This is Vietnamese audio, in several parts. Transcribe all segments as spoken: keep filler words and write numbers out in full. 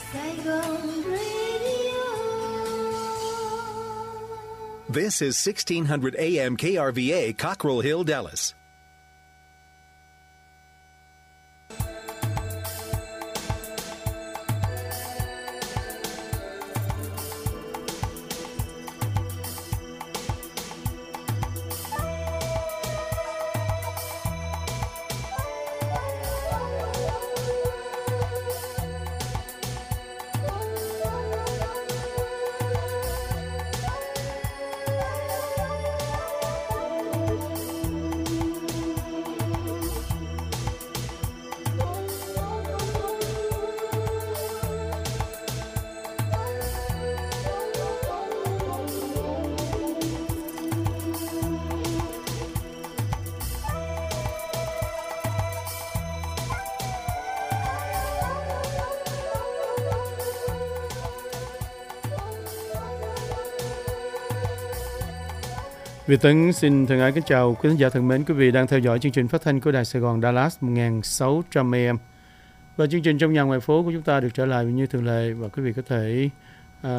Saigon Radio. This is sixteen hundred A M K R V A, Cockrell Hill, Dallas. Việt Tấn xin thân ái kính chào quý khán giả thân mến, quý vị đang theo dõi chương trình phát thanh của Đài Sài Gòn Dallas một nghìn sáu trăm A M. Và chương trình Trong Nhà Ngoài Phố của chúng ta được trở lại như thường lệ, và quý vị có thể uh,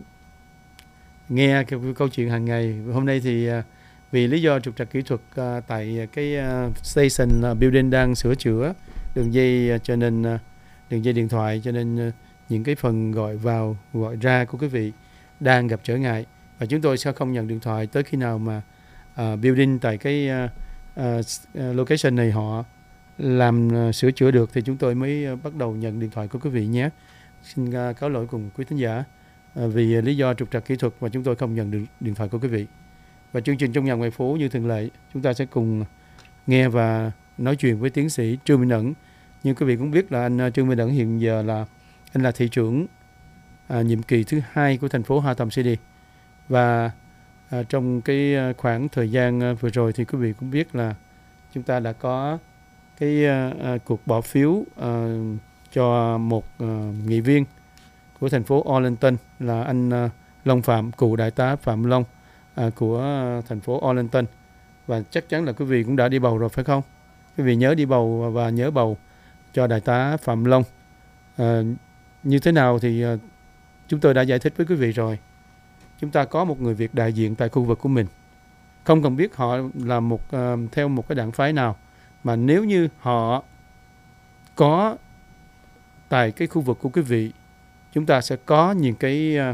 nghe cái câu chuyện hàng ngày. Hôm nay thì uh, vì lý do trục trặc kỹ thuật uh, tại cái uh, station uh, building đang sửa chữa đường dây, uh, cho nên uh, đường dây điện thoại, cho nên uh, những cái phần gọi vào gọi ra của quý vị đang gặp trở ngại. Và chúng tôi sẽ không nhận điện thoại tới khi nào mà uh, building tại cái uh, uh, location này họ làm uh, sửa chữa được thì chúng tôi mới uh, bắt đầu nhận điện thoại của quý vị nhé. Xin uh, cáo lỗi cùng quý thính giả uh, vì uh, lý do trục trặc kỹ thuật mà chúng tôi không nhận được điện thoại của quý vị. Và chương trình Trong Nhà Ngoài Phố như thường lệ, chúng ta sẽ cùng nghe và nói chuyện với tiến sĩ Trương Minh Ẩn. Nhưng quý vị cũng biết là anh uh, Trương Minh Ẩn hiện giờ là anh là thị trưởng uh, nhiệm kỳ thứ hai của thành phố Hatham City. Và à, trong cái khoảng thời gian à, vừa rồi thì quý vị cũng biết là chúng ta đã có cái à, à, cuộc bỏ phiếu à, cho một à, nghị viên của thành phố Arlington là anh à, Long Phạm, cựu đại tá Phạm Long à, của à, thành phố Arlington. Và chắc chắn là quý vị cũng đã đi bầu rồi phải không? Quý vị nhớ đi bầu và nhớ bầu cho đại tá Phạm Long. À, như thế nào thì à, chúng tôi đã giải thích với quý vị rồi. Chúng ta có một người Việt đại diện tại khu vực của mình. Không cần biết họ là một uh, theo một cái đảng phái nào, mà nếu như họ có tại cái khu vực của quý vị, chúng ta sẽ có những cái uh,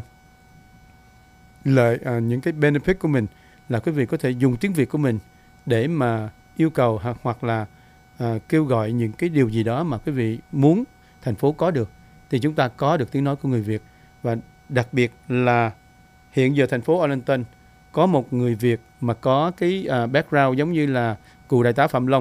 lợi, uh, những cái benefit của mình là quý vị có thể dùng tiếng Việt của mình để mà yêu cầu hoặc, hoặc là uh, kêu gọi những cái điều gì đó mà quý vị muốn thành phố có được, thì chúng ta có được tiếng nói của người Việt. Và đặc biệt là hiện giờ thành phố Arlington có một người Việt mà có cái uh, background giống như là cựu đại tá Phạm Long,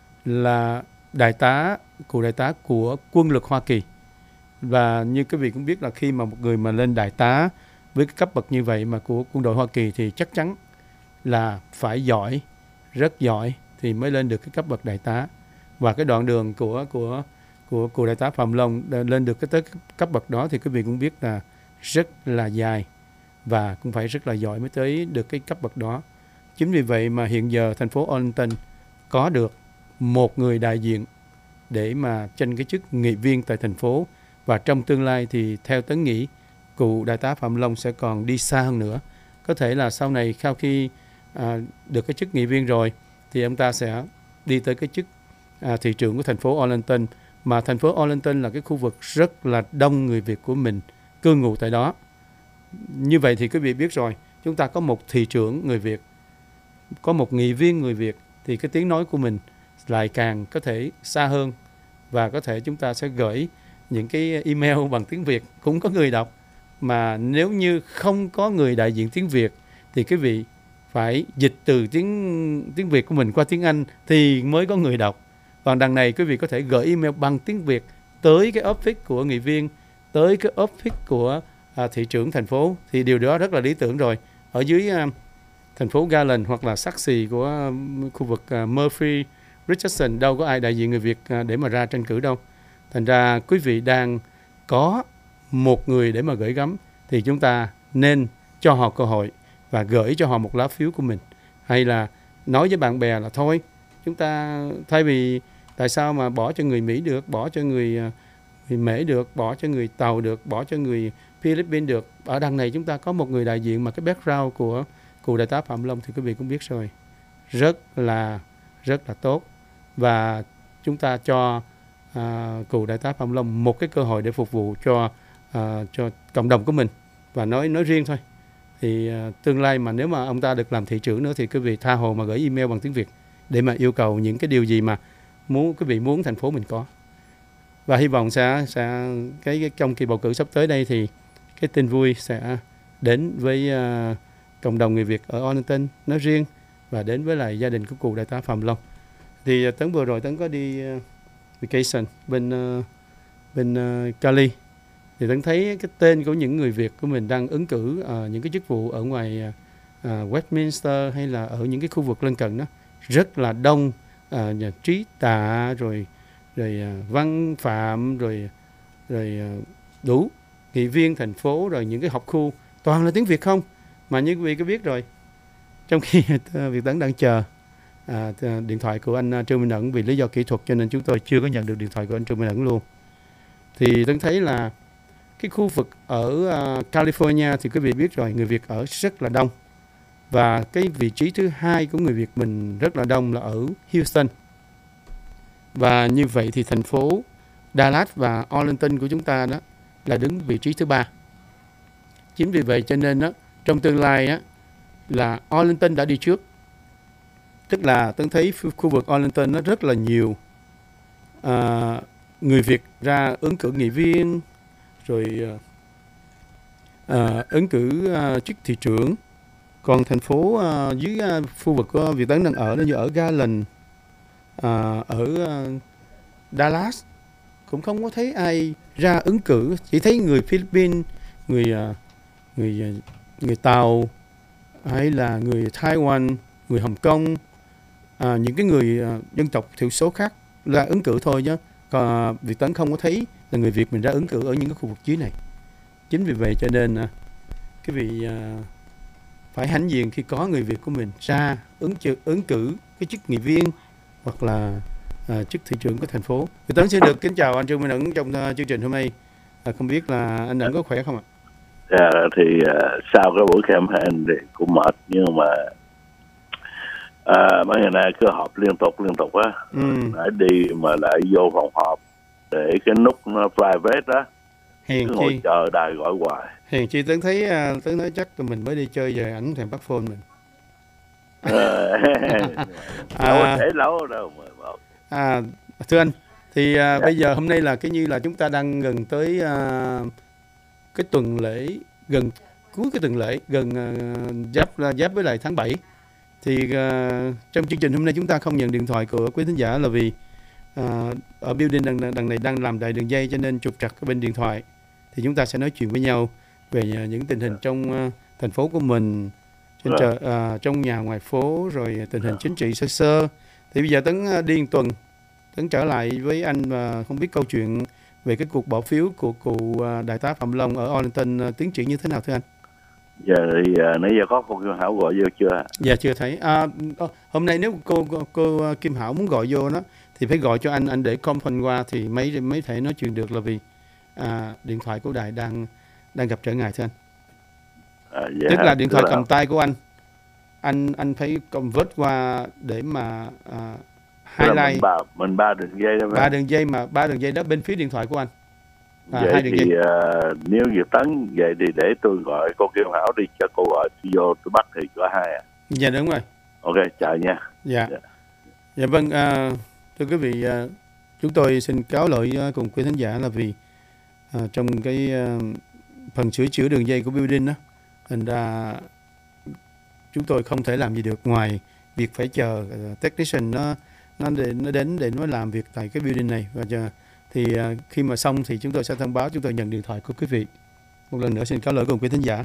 là đại tá, cựu đại tá của quân lực Hoa Kỳ. Và như quý vị cũng biết là khi mà một người mà lên đại tá với cái cấp bậc như vậy mà của quân đội Hoa Kỳ thì chắc chắn là phải giỏi, rất giỏi thì mới lên được cái cấp bậc đại tá. Và cái đoạn đường của của của cựu đại tá Phạm Long lên được cái tới cấp bậc đó thì quý vị cũng biết là rất là dài, và cũng phải rất là giỏi mới tới được cái cấp bậc đó. Chính vì vậy mà hiện giờ thành phố Arlington có được một người đại diện để mà tranh cái chức nghị viên tại thành phố. Và trong tương lai thì theo Tấn nghĩ, cựu đại tá Phạm Long sẽ còn đi xa hơn nữa. Có thể là sau này sau khi à, được cái chức nghị viên rồi thì ông ta sẽ đi tới cái chức à, thị trưởng của thành phố Arlington. Mà thành phố Arlington là cái khu vực rất là đông người Việt của mình cư ngụ tại đó. Như vậy thì quý vị biết rồi, chúng ta có một thị trưởng người Việt, có một nghị viên người Việt, thì cái tiếng nói của mình lại càng có thể xa hơn. Và có thể chúng ta sẽ gửi những cái email bằng tiếng Việt cũng có người đọc. Mà nếu như không có người đại diện tiếng Việt thì quý vị phải dịch từ tiếng, tiếng Việt của mình qua tiếng Anh thì mới có người đọc. Còn đằng này quý vị có thể gửi email bằng tiếng Việt tới cái office của nghị viên, tới cái office của À, thị trưởng thành phố, thì điều đó rất là lý tưởng rồi. Ở dưới à, thành phố Garland hoặc là Saxe của à, khu vực à, Murphy, Richardson, đâu có ai đại diện người Việt à, để mà ra tranh cử đâu. Thành ra quý vị đang có một người để mà gửi gắm thì chúng ta nên cho họ cơ hội và gửi cho họ một lá phiếu của mình. Hay là nói với bạn bè là thôi, chúng ta thay vì tại sao mà bỏ cho người Mỹ được, bỏ cho người người Mễ được, bỏ cho người Tàu được, bỏ cho người Philippines được. Ở đằng này chúng ta có một người đại diện mà cái background của cụ đại tá Phạm Long thì quý vị cũng biết rồi, rất là rất là tốt, và chúng ta cho à, cụ đại tá Phạm Long một cái cơ hội để phục vụ cho à, cho cộng đồng của mình. Và nói nói riêng thôi thì à, tương lai mà nếu mà ông ta được làm thị trưởng nữa thì quý vị tha hồ mà gửi email bằng tiếng Việt để mà yêu cầu những cái điều gì mà muốn quý vị muốn thành phố mình có. Và hy vọng sẽ sẽ cái, cái trong kỳ bầu cử sắp tới đây thì cái tin vui sẽ đến với uh, cộng đồng người Việt ở Arlington nói riêng, và đến với lại gia đình của cụ đại tá Phạm Long. Thì uh, Tấn vừa rồi Tấn có đi uh, vacation bên uh, bên uh, Cali, thì Tấn thấy cái tên của những người Việt của mình đang ứng cử uh, những cái chức vụ ở ngoài uh, Westminster hay là ở những cái khu vực lân cận đó rất là đông. uh, nhà trí tạ rồi rồi uh, văn phạm rồi rồi uh, đủ nghị viên thành phố, rồi những cái học khu toàn là tiếng Việt không. Mà như quý vị có biết rồi, trong khi Việt Tấn đang chờ à, điện thoại của anh Trương Minh Ẩn vì lý do kỹ thuật cho nên chúng tôi chưa có nhận được điện thoại của anh Trương Minh Ẩn luôn. Thì Tấn thấy là cái khu vực ở uh, California thì quý vị biết rồi, người Việt ở rất là đông. Và cái vị trí thứ hai của người Việt mình rất là đông là ở Houston. Và như vậy thì thành phố Dallas và Arlington của chúng ta đó là đứng vị trí thứ ba. Chính vì vậy cho nên đó, trong tương lai á, là Arlington đã đi trước. Tức là tôi thấy khu vực Arlington nó rất là nhiều à, người Việt ra ứng cử nghị viên, rồi à, ứng cử à, chức thị trưởng. Còn thành phố à, dưới à, khu vực của Việt Tấn đang ở, như ở Garland, à, ở à, Dallas cũng không có thấy ai ra ứng cử, chỉ thấy người Philippines, người người người Tàu hay là người Taiwan, người Hồng Kông, à, những cái người à, dân tộc thiểu số khác ra ứng cử thôi chứ. Còn Việt Tấn không có thấy là người Việt mình ra ứng cử ở những cái khu vực dưới này. Chính vì vậy cho nên à, cái vị à, phải hãnh diện khi có người Việt của mình ra ứng cử, ứng cử cái chức nghị viên hoặc là à, chức thị trưởng của thành phố. Việt Tấn xin được kính chào anh Trương Minh Ẩn trong uh, chương trình hôm nay. À, không biết là anh Ẩn có khỏe không ạ? À, thì uh, sau cái buổi campaign thì cũng mệt, nhưng mà uh, mấy ngày nay cứ họp liên tục liên tục á, ừ. lại đi mà lại vô phòng họp để cái nút nó private đó, Hèn cứ chi ngồi chờ đài gọi hoài. Hèn chi Tấn thấy uh, Tấn nói chắc mình mới đi chơi về ảnh thèm bắt phone mình. Đâu có thể lâu đâu mà. À, thưa anh, thì uh, dạ. bây giờ hôm nay là cái như là chúng ta đang gần tới uh, cái tuần lễ, gần cuối cái tuần lễ, gần uh, giáp giáp với lại tháng bảy. Thì uh, trong chương trình hôm nay chúng ta không nhận điện thoại của quý thính giả là vì uh, ở building đằng, đằng này đang làm đại đường dây cho nên trục trặc ở bên điện thoại. Thì chúng ta sẽ nói chuyện với nhau về những tình hình trong uh, thành phố của mình, trên chợ, uh, trong nhà ngoài phố, rồi tình hình chính trị sơ sơ. Thì bây giờ Tấn đi một tuần, Tấn trở lại với anh và không biết câu chuyện về cái cuộc bỏ phiếu của cụ đại tá Phạm Long ở Arlington tiến triển như thế nào thưa anh? Dạ thì nãy giờ có cô Kim Hảo gọi vô chưa? Dạ chưa thấy. À, hôm nay nếu cô, cô cô Kim Hảo muốn gọi vô đó thì phải gọi cho anh, anh để conference qua thì mấy mấy thể nói chuyện được, là vì à, điện thoại của đài đang đang gặp trở ngại thưa anh. À, dạ, tức là điện thoại cầm tay của anh. anh anh phải convert qua để mà uh, highlight mình ba, mình ba đường dây đó, ba đường dây mà ba đường dây đó bên phía điện thoại của anh. À, vậy hai đường thì dây. Uh, nếu Việt Tấn vậy thì để tôi gọi cô Kim Hảo đi, cho cô gọi vô tôi bắt thì có hai à. Dạ đúng rồi. Ok, chào nha. Dạ. Dạ, dạ vâng, uh, thưa quý vị, uh, chúng tôi xin cáo lỗi uh, cùng quý khán giả là vì uh, trong cái uh, phần sửa chữa đường dây của building đó, thành ra chúng tôi không thể làm gì được ngoài việc phải chờ uh, technician nó nó đến nó đến để nó làm việc tại cái building này. Và chờ, thì uh, khi mà xong thì chúng tôi sẽ thông báo chúng tôi nhận điện thoại của quý vị. Một lần nữa xin cáo lỗi cùng quý thính giả.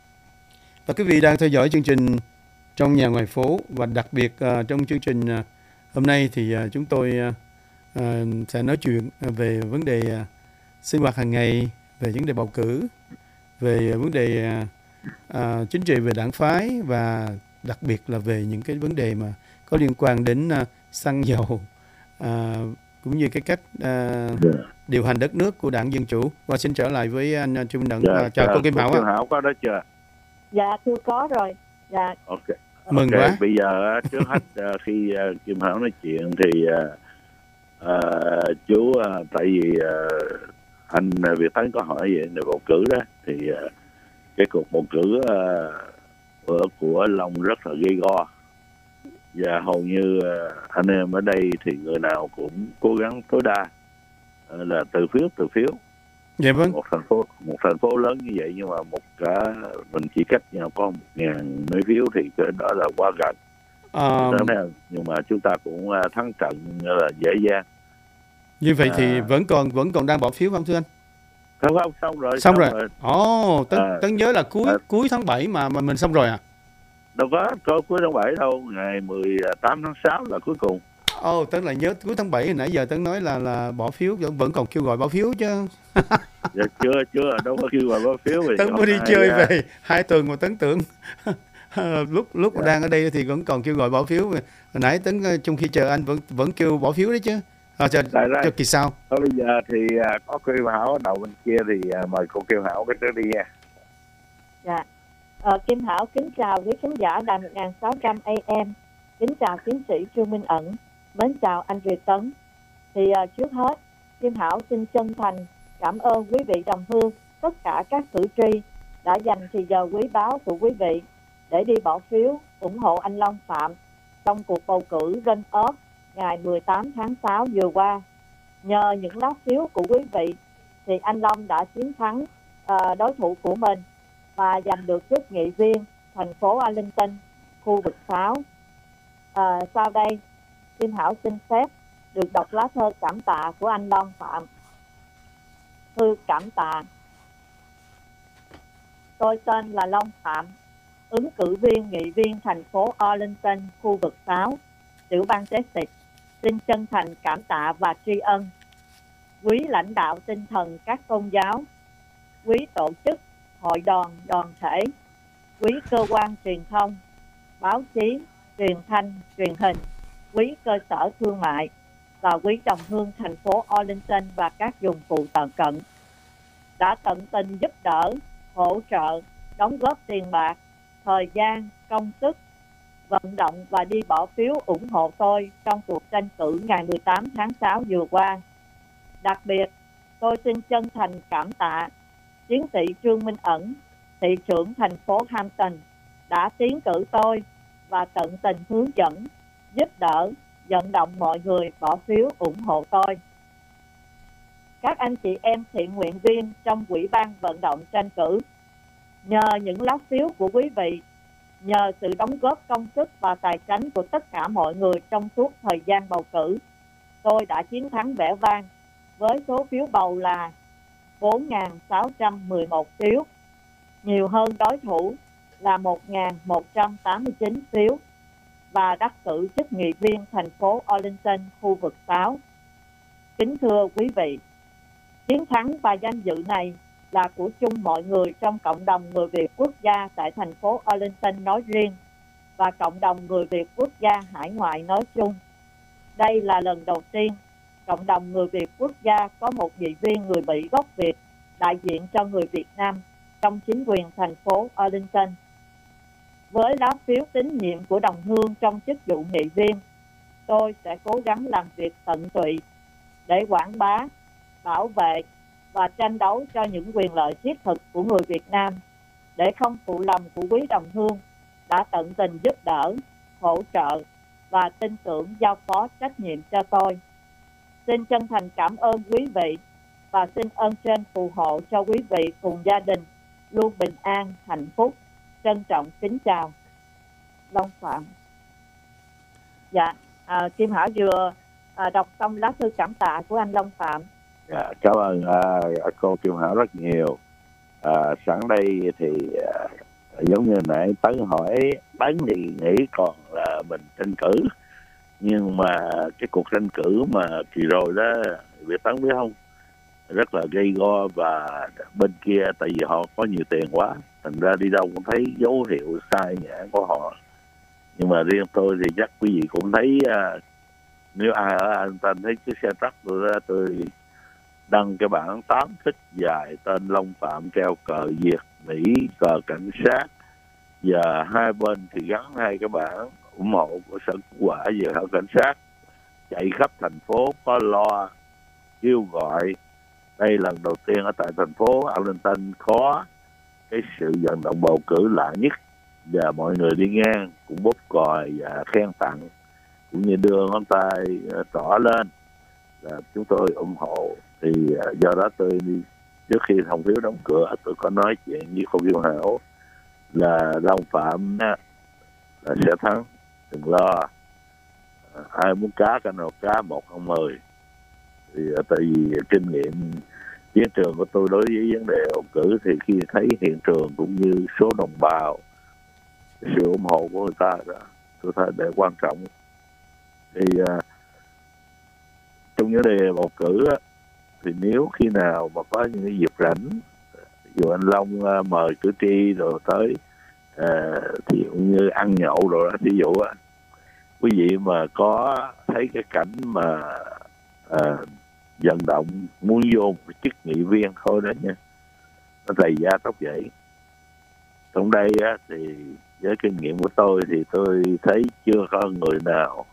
Và quý vị đang theo dõi chương trình Trong Nhà Ngoài Phố, và đặc biệt uh, trong chương trình uh, hôm nay thì uh, chúng tôi uh, uh, sẽ nói chuyện về vấn đề uh, sinh hoạt hàng ngày, về vấn đề bầu cử, về vấn đề uh, uh, chính trị, về đảng phái, và đặc biệt là về những cái vấn đề mà có liên quan đến uh, xăng dầu, uh, cũng như cái cách à, Yeah. điều hành đất nước của Đảng Dân Chủ. Và xin trở lại với anh à, Trương Minh Ẩn. Dạ, À, chào dạ, cô Kim cô Hảo Kim ạ. Hảo có đó chưa? Dạ thưa có rồi. Dạ. Ok. Mừng Ok, quá. bây giờ á, trước hết à, khi à, Kim Hảo nói chuyện thì à, à, chú à, tại vì à, anh à, Việt Thắng có hỏi về đề bầu cử đó thì à, cái cuộc bầu cử à, của, của Long rất là gây go, và hầu như à, anh em ở đây thì người nào cũng cố gắng tối đa à, là từ phiếu từ phiếu Dạ vâng. một thành phố một thành phố lớn như vậy, nhưng mà một cả mình chỉ cách nhau có một ngàn mấy phiếu thì cái đó là quá gần. À, Nhưng mà chúng ta cũng à, thắng trận là dễ dàng. như vậy thì À. vẫn còn vẫn còn đang bỏ phiếu không thưa anh? Không không, xong rồi. Xong rồi. Ồ, oh, tấn, À. tấn nhớ là cuối À. cuối tháng bảy mà mà mình xong rồi à? Đâu có, có cuối tháng bảy đâu, ngày mười tám tháng sáu là cuối cùng. Ồ, oh, Tấn lại nhớ cuối tháng bảy, nãy giờ Tấn nói là là bỏ phiếu, vẫn vẫn còn kêu gọi bỏ phiếu chứ. Dạ, chưa chưa đâu có kêu gọi bỏ phiếu. Tấn mới đi chơi à. về hai tuần mà Tấn tưởng lúc lúc yeah. đang ở đây thì vẫn còn kêu gọi bỏ phiếu. Hồi nãy Tấn trong khi chờ anh vẫn vẫn kêu bỏ phiếu đấy chứ. À, chờ, cho kỳ sau. Thôi bây giờ thì uh, có cô Kim Hảo ở đầu bên kia thì uh, mời cô Kim Hảo cái trước đi nha. Dạ. Ờ, Kim Hảo kính chào quý khán giả đài một nghìn sáu trăm A M. Kính chào tiến sĩ Trương Minh Ẩn. Mến chào anh Việt Tấn. Thì uh, trước hết Kim Hảo xin chân thành cảm ơn quý vị đồng hương, tất cả các cử tri đã dành thời giờ quý báu của quý vị để đi bỏ phiếu ủng hộ anh Long Phạm trong cuộc bầu cử run-off ngày mười tám tháng sáu vừa qua. Nhờ những lá phiếu của quý vị thì anh Long đã chiến thắng uh, đối thủ của mình và giành được chức nghị viên thành phố Arlington, khu vực sáu. À, sau đây, Kim Hảo xin phép được đọc lá thơ cảm tạ của anh Long Phạm. Thư cảm tạ. Tôi tên là Long Phạm, ứng cử viên nghị viên thành phố Arlington, khu vực sáu, tiểu bang Texas. Xin chân thành cảm tạ và tri ân quý lãnh đạo tinh thần các tôn giáo, quý tổ chức, hội đoàn, đoàn thể, quý cơ quan truyền thông, báo chí, truyền thanh, truyền hình, quý cơ sở thương mại và quý đồng hương thành phố Arlington và các vùng phụ tận cận đã tận tình giúp đỡ, hỗ trợ, đóng góp tiền bạc, thời gian, công sức, vận động và đi bỏ phiếu ủng hộ tôi trong cuộc tranh cử ngày mười tám tháng sáu vừa qua. Đặc biệt, tôi xin chân thành cảm tạ tiến sĩ Trương Minh Ẩn, thị trưởng thành phố Hampton, đã tiến cử tôi và tận tình hướng dẫn, giúp đỡ, vận động mọi người bỏ phiếu ủng hộ tôi. Các anh chị em thiện nguyện viên trong Ủy ban vận động tranh cử, nhờ những lá phiếu của quý vị, nhờ sự đóng góp công sức và tài chánh của tất cả mọi người trong suốt thời gian bầu cử, tôi đã chiến thắng vẻ vang với số phiếu bầu là bốn nghìn sáu trăm mười một phiếu, nhiều hơn đối thủ là một nghìn một trăm tám mươi chín phiếu, và đắc cử chức nghị viên thành phố Arlington, khu vực sáu. Kính thưa quý vị, chiến thắng và danh dự này là của chung mọi người trong cộng đồng người Việt quốc gia tại thành phố Arlington nói riêng và cộng đồng người Việt quốc gia hải ngoại nói chung. Đây là lần đầu tiên cộng đồng người Việt quốc gia có một nghị viên người Mỹ gốc Việt đại diện cho người Việt Nam trong chính quyền thành phố Arlington. Với lá phiếu tín nhiệm của đồng hương trong chức vụ nghị viên, tôi sẽ cố gắng làm việc tận tụy để quảng bá, bảo vệ và tranh đấu cho những quyền lợi thiết thực của người Việt Nam, để không phụ lòng của quý đồng hương đã tận tình giúp đỡ, hỗ trợ và tin tưởng giao phó trách nhiệm cho tôi. Xin chân thành cảm ơn quý vị và xin ơn trên phù hộ cho quý vị cùng gia đình luôn bình an, hạnh phúc. Trân trọng kính chào. Long Phạm. Dạ, à, Kim Hảo vừa à, đọc xong lá thư cảm tạ của anh Long Phạm. Dạ, cảm ơn à, cô Kim Hảo rất nhiều. À, sẵn đây thì à, giống như nãy Tấn hỏi, Tấn thì nghĩ còn là mình tranh cử, nhưng mà cái cuộc tranh cử mà kỳ rồi đó, Việt Tấn biết không, rất là gây go, và bên kia tại vì họ có nhiều tiền quá, thành ra đi đâu cũng thấy dấu hiệu sai nhãn của họ. Nhưng mà riêng tôi thì chắc quý vị cũng thấy uh, nếu ai ở Arlington thấy chiếc xe truck tôi ra, tôi đăng cái bảng tám thích dài tên Long Phạm, treo cờ Việt Mỹ, cờ cảnh sát, và hai bên thì gắn hai cái bảng ủng hộ của Sở Cứu Hỏa về hậu cảnh sát, chạy khắp thành phố có loa kêu gọi. Đây lần đầu tiên ở tại thành phố Arlington có cái sự vận động bầu cử lạ nhất, và mọi người đi ngang cũng bóp còi và khen tặng, cũng như đưa ngón tay trỏ lên là chúng tôi ủng hộ. Thì do đó tôi đi, trước khi thông phiếu đóng cửa, tôi có nói chuyện với cô Kim Hảo là Long Phạm á, là sẽ thắng, đừng lo, ai muốn cá canh nào cá, một không mười. Thì tại vì kinh nghiệm chiến trường của tôi đối với vấn đề bầu cử, thì khi thấy hiện trường cũng như số đồng bào, sự ủng hộ của người ta đó, tôi thấy để quan trọng. Thì uh, trong vấn đề bầu cử á, thì nếu khi nào mà có những cái dịp rảnh, dù anh Long uh, mời cử tri rồi tới uh, thì cũng như ăn nhậu rồi đó, ví dụ á, quý vị mà có thấy cái cảnh mà uh, vận động muốn vô một chức nghị viên thôi đó nha, nó đầy da tóc vậy. Trong đây á, thì với kinh nghiệm của tôi thì tôi thấy chưa có người nào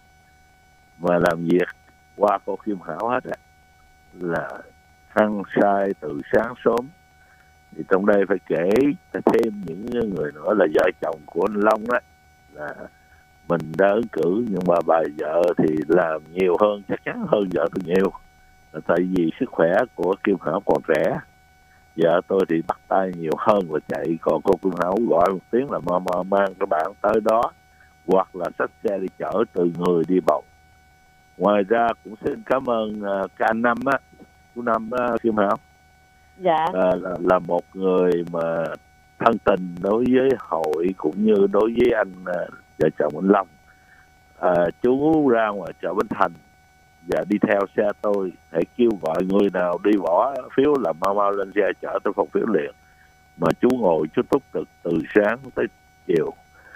mà làm việc qua cô Kim Hảo hết á, là hăng sai từ sáng sớm. Thì trong đây phải kể thêm những người nữa là vợ chồng của anh Long á, là mình đã ứng cử, nhưng mà bà vợ thì làm nhiều hơn, chắc chắn hơn vợ tôi nhiều, là tại vì sức khỏe của Kim Hảo còn trẻ. Vợ tôi thì bắt tay nhiều hơn và chạy, còn cô Kim Hảo gọi một tiếng là mà, mà mang các bạn tới đó, hoặc là xách xe đi chở từ người đi bầu. Ngoài ra cũng xin cảm ơn uh, ca Năm á, chú Năm uh, Kim Hảo. Dạ. Uh, là, là một người mà thân tình đối với hội cũng như đối với anh uh, vợ chồng anh Long. Uh, chú ra ngoài chợ Bến Thành và đi theo xe tôi, hãy kêu gọi người nào đi bỏ phiếu là mau mau lên xe chở tới phòng phiếu liền. Mà chú ngồi chú túc trực từ sáng tới chiều,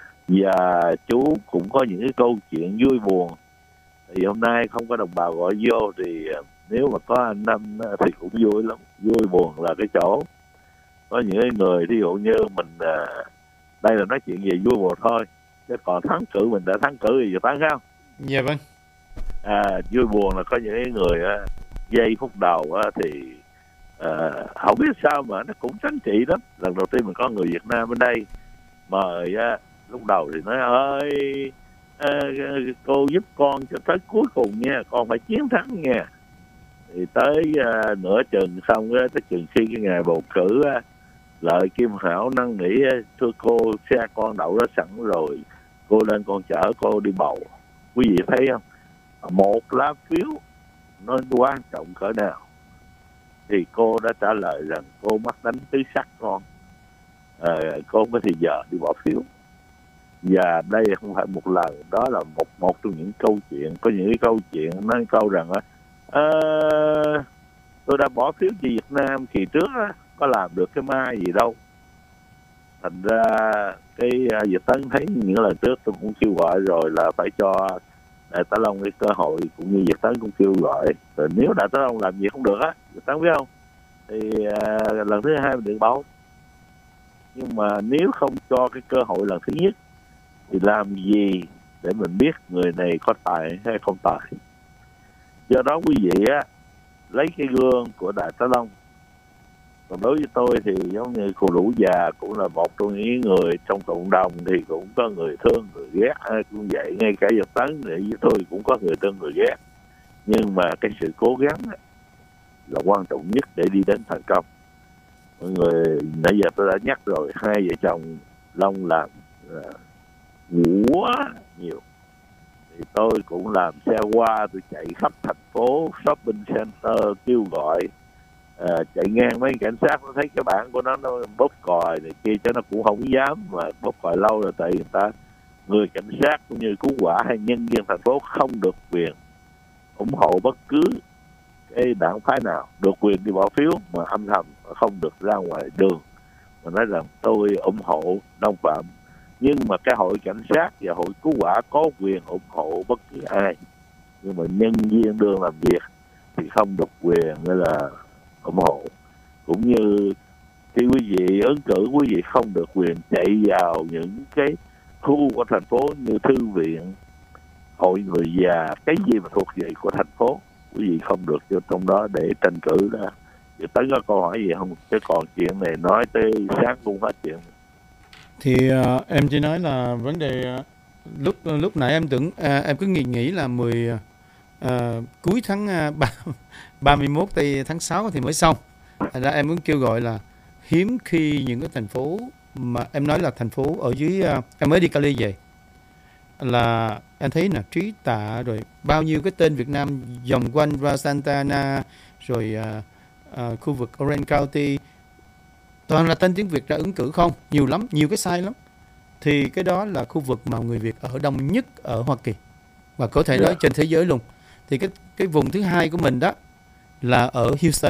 và chú cũng có những cái câu chuyện vui buồn. Thì hôm nay không có đồng bào gọi vô, thì nếu mà có anh Năm thì cũng vui lắm. Vui buồn là cái chỗ có những người, thí dụ như mình, đây là nói chuyện về vui buồn thôi, chứ còn thắng cử mình đã thắng cử thì thắng không? Dạ vâng. À, vui buồn là có những người á, giây phút đầu á, thì à, không biết sao mà nó cũng chính trị lắm. Lần đầu tiên mình có người Việt Nam bên đây mời á, lúc đầu thì nói ơi à, cô giúp con cho tới cuối cùng nha, con phải chiến thắng nha. Thì tới à, nửa chừng xong á, tới chừng khi cái ngày bầu cử á, Lợi Kim Hảo năn nỉ thưa cô, xe con đậu đó sẵn rồi, cô lên con chở cô đi bầu. Quý vị thấy không, một lá phiếu nó quan trọng cỡ nào. Thì cô đã trả lời rằng cô mắc đánh tứ sắc con, à, cô không có thì giờ đi bỏ phiếu. Và đây không phải một lần, đó là một một trong những câu chuyện. Có những cái câu chuyện nói câu rằng à, tôi đã bỏ phiếu cho Việt Nam kỳ trước á, có làm được cái mai gì đâu. Thành ra cái Việt Tấn thấy những lần trước tôi cũng kêu gọi rồi là phải cho Đại tá Long cái cơ hội, cũng như Việt Tấn cũng kêu gọi. Rồi nếu Đại tá Long làm gì không được á, Việt Tấn biết không, thì à, lần thứ hai mình được bầu. Nhưng mà nếu không cho cái cơ hội lần thứ nhất thì làm gì để mình biết người này có tài hay không tài. Do đó quý vị á, lấy cái gương của Đại tá Long. Còn đối với tôi thì giống như cô Lũ già cũng là một trong những người trong cộng đồng, thì cũng có người thương người ghét, cũng vậy. Ngay cả Việt Tấn thì với tôi cũng có người thương người ghét. Nhưng mà cái sự cố gắng là quan trọng nhất để đi đến thành công. Mọi người nãy giờ tôi đã nhắc rồi, hai vợ chồng Long làm uh, quá nhiều. Thì tôi cũng làm xe qua, tôi chạy khắp thành phố, shopping center kêu gọi. À, chạy ngang mấy cảnh sát nó thấy cái bảng của nó nó bóp còi này kia, cho nó cũng không dám mà bóp còi lâu rồi. Tại người ta, người cảnh sát cũng như cứu hỏa hay nhân viên thành phố không được quyền ủng hộ bất cứ cái đảng phái nào, được quyền đi bỏ phiếu mà âm thầm, không được ra ngoài đường mà nói rằng tôi ủng hộ Long Phạm. Nhưng mà cái hội cảnh sát và hội cứu hỏa có quyền ủng hộ bất kỳ ai. nhưng mà nhân viên đương làm việc thì không được quyền hay là ủng hộ. Cũng như khi quý vị ứng cử, quý vị không được quyền chạy vào những cái khu của thành phố như thư viện, hội người già, cái gì mà thuộc về của thành phố, quý vị không được vô trong đó để tranh cử đó. Giờ Tấn có câu hỏi gì không? Chứ còn chuyện này nói tới sáng cũng hết chuyện. Thì uh, em chỉ nói là vấn đề uh, lúc lúc nãy em tưởng uh, em cứ nghĩ nghĩ là mười uh, cuối tháng uh, ba mươi mốt tây tháng sáu thì mới xong. Thành ra em muốn kêu gọi là hiếm khi những cái thành phố mà em nói là thành phố ở dưới uh, em mới đi Cali về là em thấy là Trí Tạ rồi bao nhiêu cái tên Việt Nam vòng quanh ra Santa Ana rồi uh, uh, khu vực Orange County toàn là tên tiếng Việt ra ứng cử không, nhiều lắm, nhiều cái sai lắm. Thì cái đó là khu vực mà người Việt ở đông nhất ở Hoa Kỳ và có thể nói yeah. trên thế giới luôn. Thì cái cái vùng thứ hai của mình đó là ở Houston.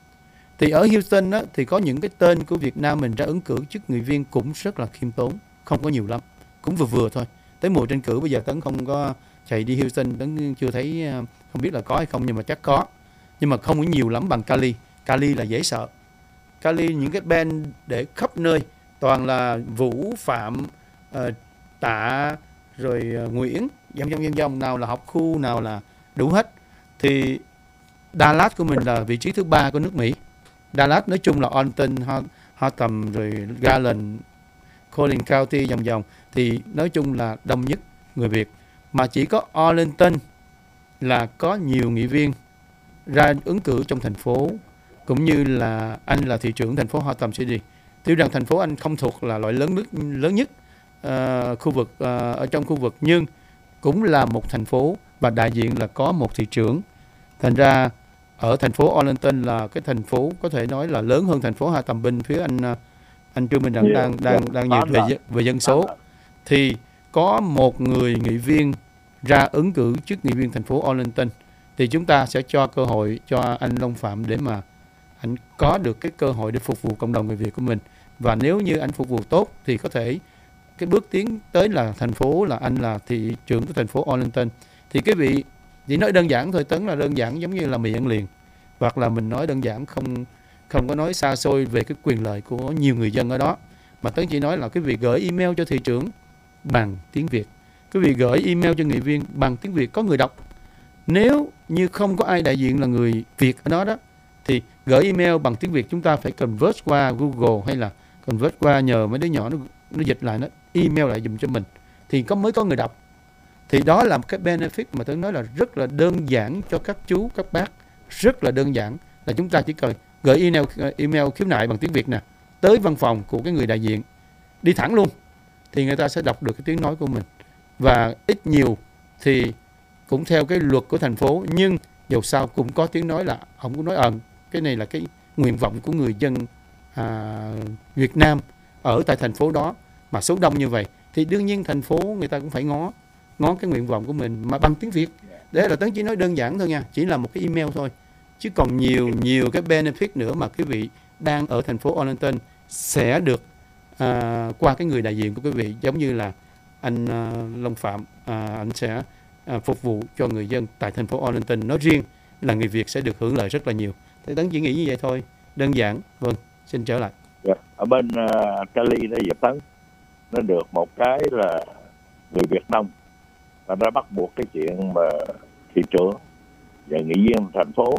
Thì ở Houston đó, thì có những cái tên của Việt Nam mình ra ứng cử chức nghị viên cũng rất là khiêm tốn, không có nhiều lắm, cũng vừa vừa thôi. Tới mùa tranh cử bây giờ Tấn không có chạy đi Houston, Tấn chưa thấy, không biết là có hay không nhưng mà chắc có. Nhưng mà không có nhiều lắm bằng Cali. Cali là dễ sợ. Cali những cái band để khắp nơi, toàn là Vũ, Phạm, uh, Tạ, rồi uh, Nguyễn, dòng dòng dòng dòng, nào là học khu, nào là đủ hết. Thì Dallas của mình là vị trí thứ ba của nước Mỹ. Dallas nói chung là Austin, Hotham, rồi Garland, Collin County vòng vòng thì nói chung là đông nhất người Việt. Mà chỉ có Arlington là có nhiều nghị viên ra ứng cử trong thành phố, cũng như là anh là thị trưởng thành phố Hotham City. Tuy rằng thành phố anh không thuộc là loại lớn nước lớn nhất uh, khu vực uh, ở trong khu vực, nhưng cũng là một thành phố và đại diện là có một thị trưởng. Thành ra ở thành phố Arlington là cái thành phố có thể nói là lớn hơn thành phố Hotham bên phía anh anh Trương Minh Đặng đang đang đang nhiều về về dân số. Thì có một người nghị viên ra ứng cử chức nghị viên thành phố Arlington, thì chúng ta sẽ cho cơ hội cho anh Long Phạm để mà anh có được cái cơ hội để phục vụ cộng đồng người Việt của mình. Và nếu như anh phục vụ tốt thì có thể cái bước tiến tới là thành phố, là anh là thị trưởng của thành phố Arlington. Thì cái vị chỉ nói đơn giản thôi, Tấn, là đơn giản giống như là mì ăn liền, hoặc là mình nói đơn giản, không không có nói xa xôi về cái quyền lợi của nhiều người dân ở đó, mà Tấn chỉ nói là cái việc gửi email cho thị trưởng bằng tiếng Việt, cái việc gửi email cho nghị viên bằng tiếng Việt có người đọc. Nếu như không có ai đại diện là người Việt ở đó đó, thì gửi email bằng tiếng Việt chúng ta phải convert qua Google hay là convert qua nhờ mấy đứa nhỏ nó, nó dịch lại, nó email lại dùm cho mình, thì có mới có người đọc. Thì đó là một cái benefit mà tôi nói là rất là đơn giản cho các chú, các bác. Rất là đơn giản là chúng ta chỉ cần gửi email, email khiếu nại bằng tiếng Việt nè tới văn phòng của cái người đại diện, đi thẳng luôn, thì người ta sẽ đọc được cái tiếng nói của mình. Và ít nhiều thì cũng theo cái luật của thành phố, nhưng dù sao cũng có tiếng nói là ông cũng nói ẩn cái này là cái nguyện vọng của người dân à, Việt Nam ở tại thành phố đó, mà số đông như vậy thì đương nhiên thành phố người ta cũng phải ngó ngó cái nguyện vọng của mình mà bằng tiếng Việt. Đấy là Tấn chỉ nói đơn giản thôi nha, chỉ là một cái email thôi, chứ còn nhiều nhiều cái benefit nữa mà quý vị đang ở thành phố Arlington sẽ được à, qua cái người đại diện của quý vị, giống như là anh à, Long Phạm, à, anh sẽ à, phục vụ cho người dân tại thành phố Arlington nói riêng, là người Việt sẽ được hưởng lợi rất là nhiều. Thế Tấn chỉ nghĩ như vậy thôi, đơn giản. Vâng, xin trở lại. Yeah. Ở bên uh, Cali đó Diệp Tấn, nó được một cái là người Việt Đông, và nó bắt buộc cái chuyện mà thị trưởng và nghị viên thành phố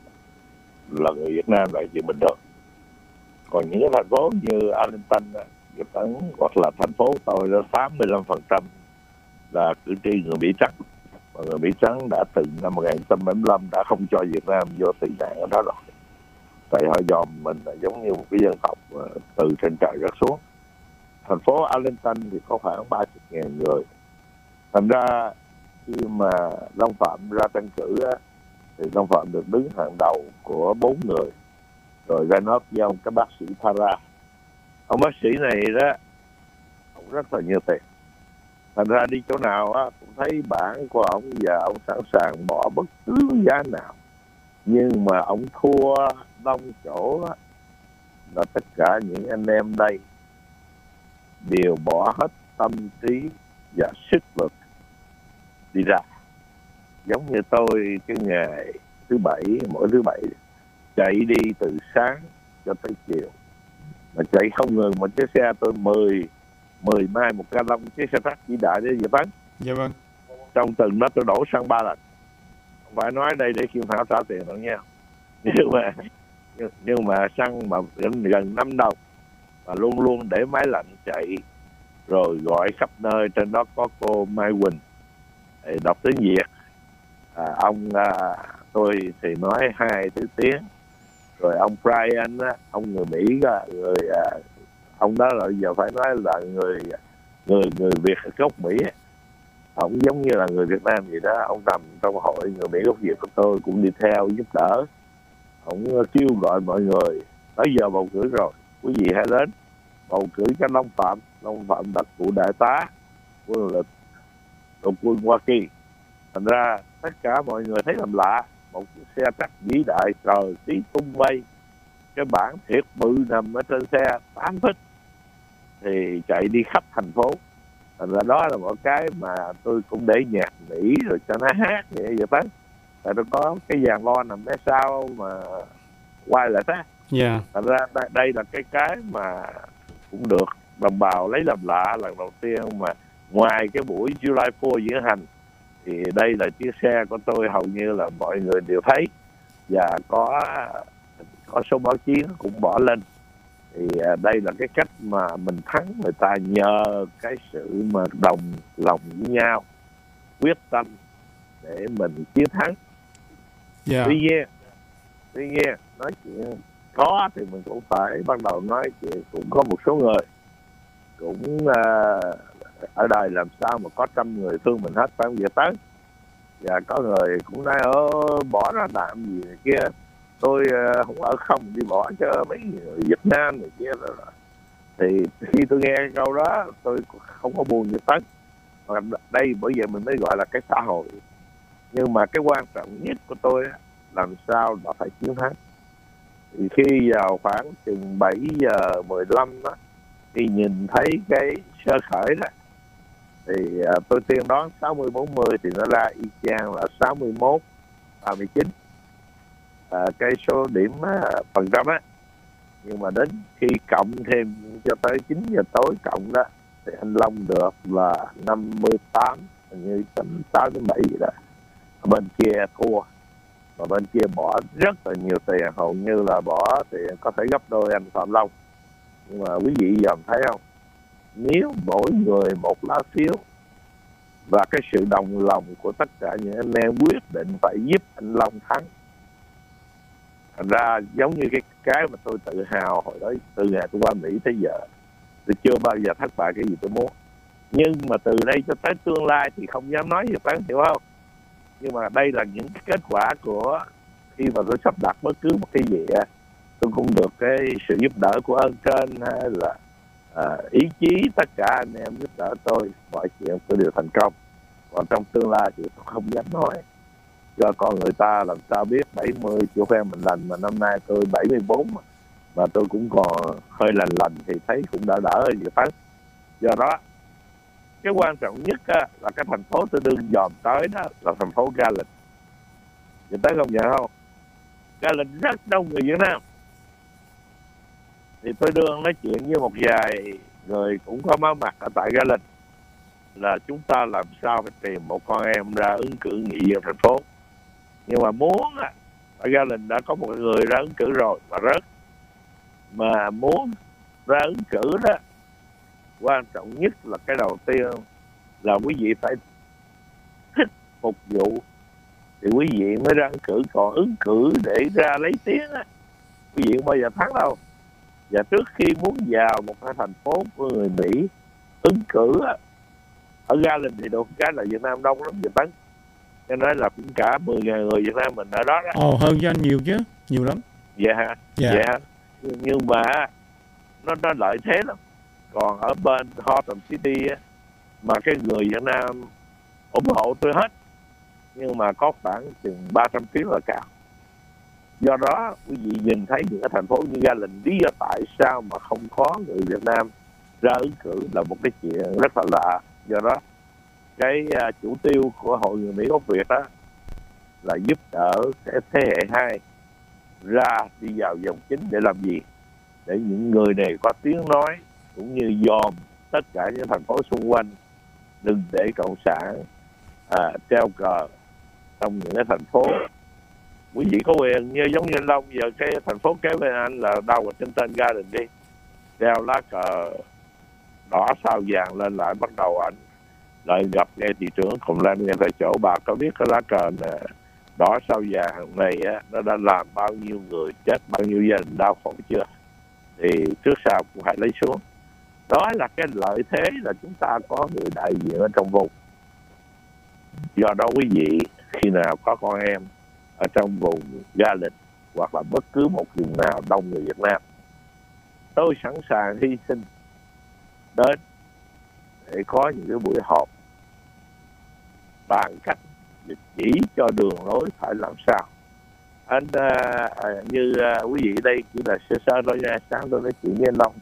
là người Việt Nam là chuyện bình thường. Còn những cái thành phố như Arlington, Diệp Tấn, hoặc là thành phố tôi là tám mươi lăm phần trăm là cử tri người Mỹ trắng, và người Mỹ trắng đã từ năm một nghìn chín trăm bảy mươi lăm đã không cho Việt Nam vô tị nạn ở đó rồi. Tại họ dòm mình là giống như một cái dân tộc từ trên trời rớt xuống. Thành phố Arlington thì có khoảng ba mươi nghìn người. Thành ra khi mà Long Phạm ra tranh cử á, thì Long Phạm được đứng hàng đầu của bốn người, rồi ra nót với ông cái bác sĩ Thara. Ông bác sĩ này đó, ông rất là nhiều tiền. Thành ra đi chỗ nào á cũng thấy bản của ông và ông sẵn sàng bỏ bất cứ giá nào. Nhưng mà ông thua đông chỗ á, là tất cả những anh em đây đều bỏ hết tâm trí và sức lực đi ra. giống như tôi cái ngày thứ bảy, mỗi thứ bảy chạy đi từ sáng cho tới chiều, mà chạy không ngừng. Một chiếc xe tôi mười mười mai một ca lông, chiếc xe taxi vĩ đại đấy Việt Tấn. Dạ vâng. Trong tuần đó tôi đổ xăng ba lần. Không phải nói đây để Kim Thảo trả tiền đâu nha, nhưng mà nhưng, nhưng mà xăng mà gần, gần năm đồng, và luôn luôn để máy lạnh chạy, rồi gọi khắp nơi. Trên đó có cô Mai Quỳnh đọc tiếng Việt, à, ông à, tôi thì nói hai thứ tiếng, rồi ông Brian á, ông người Mỹ á, người à, ông đó là giờ phải nói là người người người Việt gốc Mỹ á. Ông giống như là người Việt Nam vậy đó. Ông nằm trong hội người Mỹ gốc Việt của tôi, cũng đi theo giúp đỡ. Ông kêu gọi mọi người tới giờ bầu cử rồi, quý vị hãy đến bầu cử cho Long Phạm. Long Phạm đặc vụ đại tá quân lực lục quân Hoa Kỳ. Thành ra tất cả mọi người thấy làm lạ, một chiếc xe taxi vĩ đại trời tí tung bay, cái bảng thiệt bự nằm ở trên xe tám feet thì chạy đi khắp thành phố. Thành ra đó là một cái mà tôi cũng để nhạc Mỹ rồi cho nó hát vậy vậy đó. Tại nó có cái dàn lo nằm phía sau mà quay lại thế. Dạ. Thành ra đây là cái cái mà cũng được đồng bào lấy làm lạ lần đầu tiên. Mà ngoài cái buổi July fourth diễn hành thì đây là chiếc xe của tôi hầu như là mọi người đều thấy, và có có số báo chí cũng bỏ lên. Thì đây là cái cách mà mình thắng người ta nhờ cái sự mà đồng lòng với nhau, quyết tâm để mình chiến thắng. Yeah. Tuy nhiên, tuy nhiên nói chuyện có thì mình cũng phải bắt đầu nói chuyện. Cũng có một số người cũng uh, ở đời làm sao mà có trăm người thương mình hết, phải không vậy tới. Và có người cũng nói ơ bỏ ra làm gì này kia, tôi uh, không ở không đi bỏ cho mấy người Việt Nam này kia rồi. Thì khi tôi nghe câu đó tôi không có buồn gì tới. Đây bởi vậy mình mới gọi là cái xã hội. Nhưng mà cái quan trọng nhất của tôi làm sao đã phải chiến thắng. Thì khi vào khoảng chừng bảy giờ mười lăm đó, khi nhìn thấy cái sơ khởi đó, thì uh, tôi tiên đoán sáu mươi bốn mươi thì nó ra y chang là sáu mươi mốt ba mươi chín, à, cái số điểm uh, phần trăm á. Nhưng mà đến khi cộng thêm cho tới chín giờ tối cộng đó thì anh Long được là năm mươi tám, như sáu đến bảy gì đó. Bên kia thua, và bên kia bỏ rất là nhiều tiền, hầu như là bỏ tiền có thể gấp đôi anh Phạm Long. Nhưng mà quý vị dòm thấy không, nếu mỗi người một lá phiếu và cái sự đồng lòng của tất cả những anh em quyết định phải giúp anh Long thắng. Thành ra giống như cái cái mà tôi tự hào hồi đó, từ ngày tôi qua Mỹ tới giờ tôi chưa bao giờ thất bại cái gì tôi muốn. Nhưng mà từ đây cho tới tương lai thì không dám nói gì bạn hiểu không. Nhưng mà đây là những cái kết quả của khi mà tôi sắp đặt bất cứ một cái gì, tôi cũng được cái sự giúp đỡ của ơn trên, hay là à, ý chí tất cả anh em giúp đỡ tôi, mọi chuyện tôi đều thành công. Còn trong tương lai thì tôi không dám nói, cho con người ta làm sao biết. Bảy mươi chỗ phen mình lành, mà năm nay tôi bảy mươi bốn mà, mà tôi cũng còn hơi lành lành thì thấy cũng đã đỡ hơn nhiều phát. Do đó cái quan trọng nhất á, là cái thành phố tôi đương dòm tới đó là thành phố Garland. Nhìn tới không vậy không? Garland rất đông người Việt Nam. Thì tôi đương nói chuyện với một vài người cũng có máu mặt ở tại Garland, là chúng ta làm sao phải tìm một con em ra ứng cử nghị viên thành phố. Nhưng mà muốn á, ở Garland đã có một người ra ứng cử rồi mà rớt. Mà muốn ra ứng cử đó, quan trọng nhất là cái đầu tiên là quý vị phải thích phục vụ thì quý vị mới ra ứng cử. Còn ứng cử để ra lấy tiếng á, quý vị không bao giờ thắng đâu. Và trước khi muốn vào một cái thành phố của người Mỹ ứng cử á, ở Garland thì được cái là Việt Nam đông lắm Việt Tấn, cho nên là cũng cả mười ngàn người Việt Nam mình ở đó đó. Ồ, hơn cho anh nhiều chứ, nhiều lắm. Dạ hả? Dạ. Dạ. Nhưng mà nó nó lợi thế lắm. Còn ở bên Horton City á, mà cái người Việt Nam ủng hộ tôi hết, nhưng mà có khoảng chừng ba trăm tiếng là cao. Do đó quý vị nhìn thấy những cái thành phố như Garland, lý do tại sao mà không có người Việt Nam ra ứng cử là một cái chuyện rất là lạ. Do đó cái uh, chủ tiêu của hội người Mỹ gốc Việt đó là giúp đỡ cái thế hệ hai ra đi vào dòng chính để làm gì? Để những người này có tiếng nói, cũng như dòm tất cả những thành phố xung quanh đừng để cộng sản à, treo cờ trong những cái thành phố. Quý vị có quyền như giống như anh Long, giờ cái thành phố kế bên anh là đâu Washington Garden đi, treo lá cờ đỏ sao vàng lên lại, bắt đầu anh lại gặp nghe thị trưởng cùng lên nghe tại chỗ, bà có biết cái lá cờ này, đỏ sao vàng này á, nó đã làm bao nhiêu người chết, bao nhiêu gia đình đau khổ chưa? Thì trước sau cũng phải lấy xuống. Đó là cái lợi thế là chúng ta có người đại diện ở trong vùng. Do đó quý vị khi nào có con em ở trong vùng Garden hoặc là bất cứ một vùng nào đông người Việt Nam, tôi sẵn sàng hy sinh đến để có những cái buổi họp bàn cách chỉ cho đường lối phải làm sao. Anh à, như à, quý vị đây chỉ là sơ sơ thôi nha, sáng tôi nói chuyện với anh Long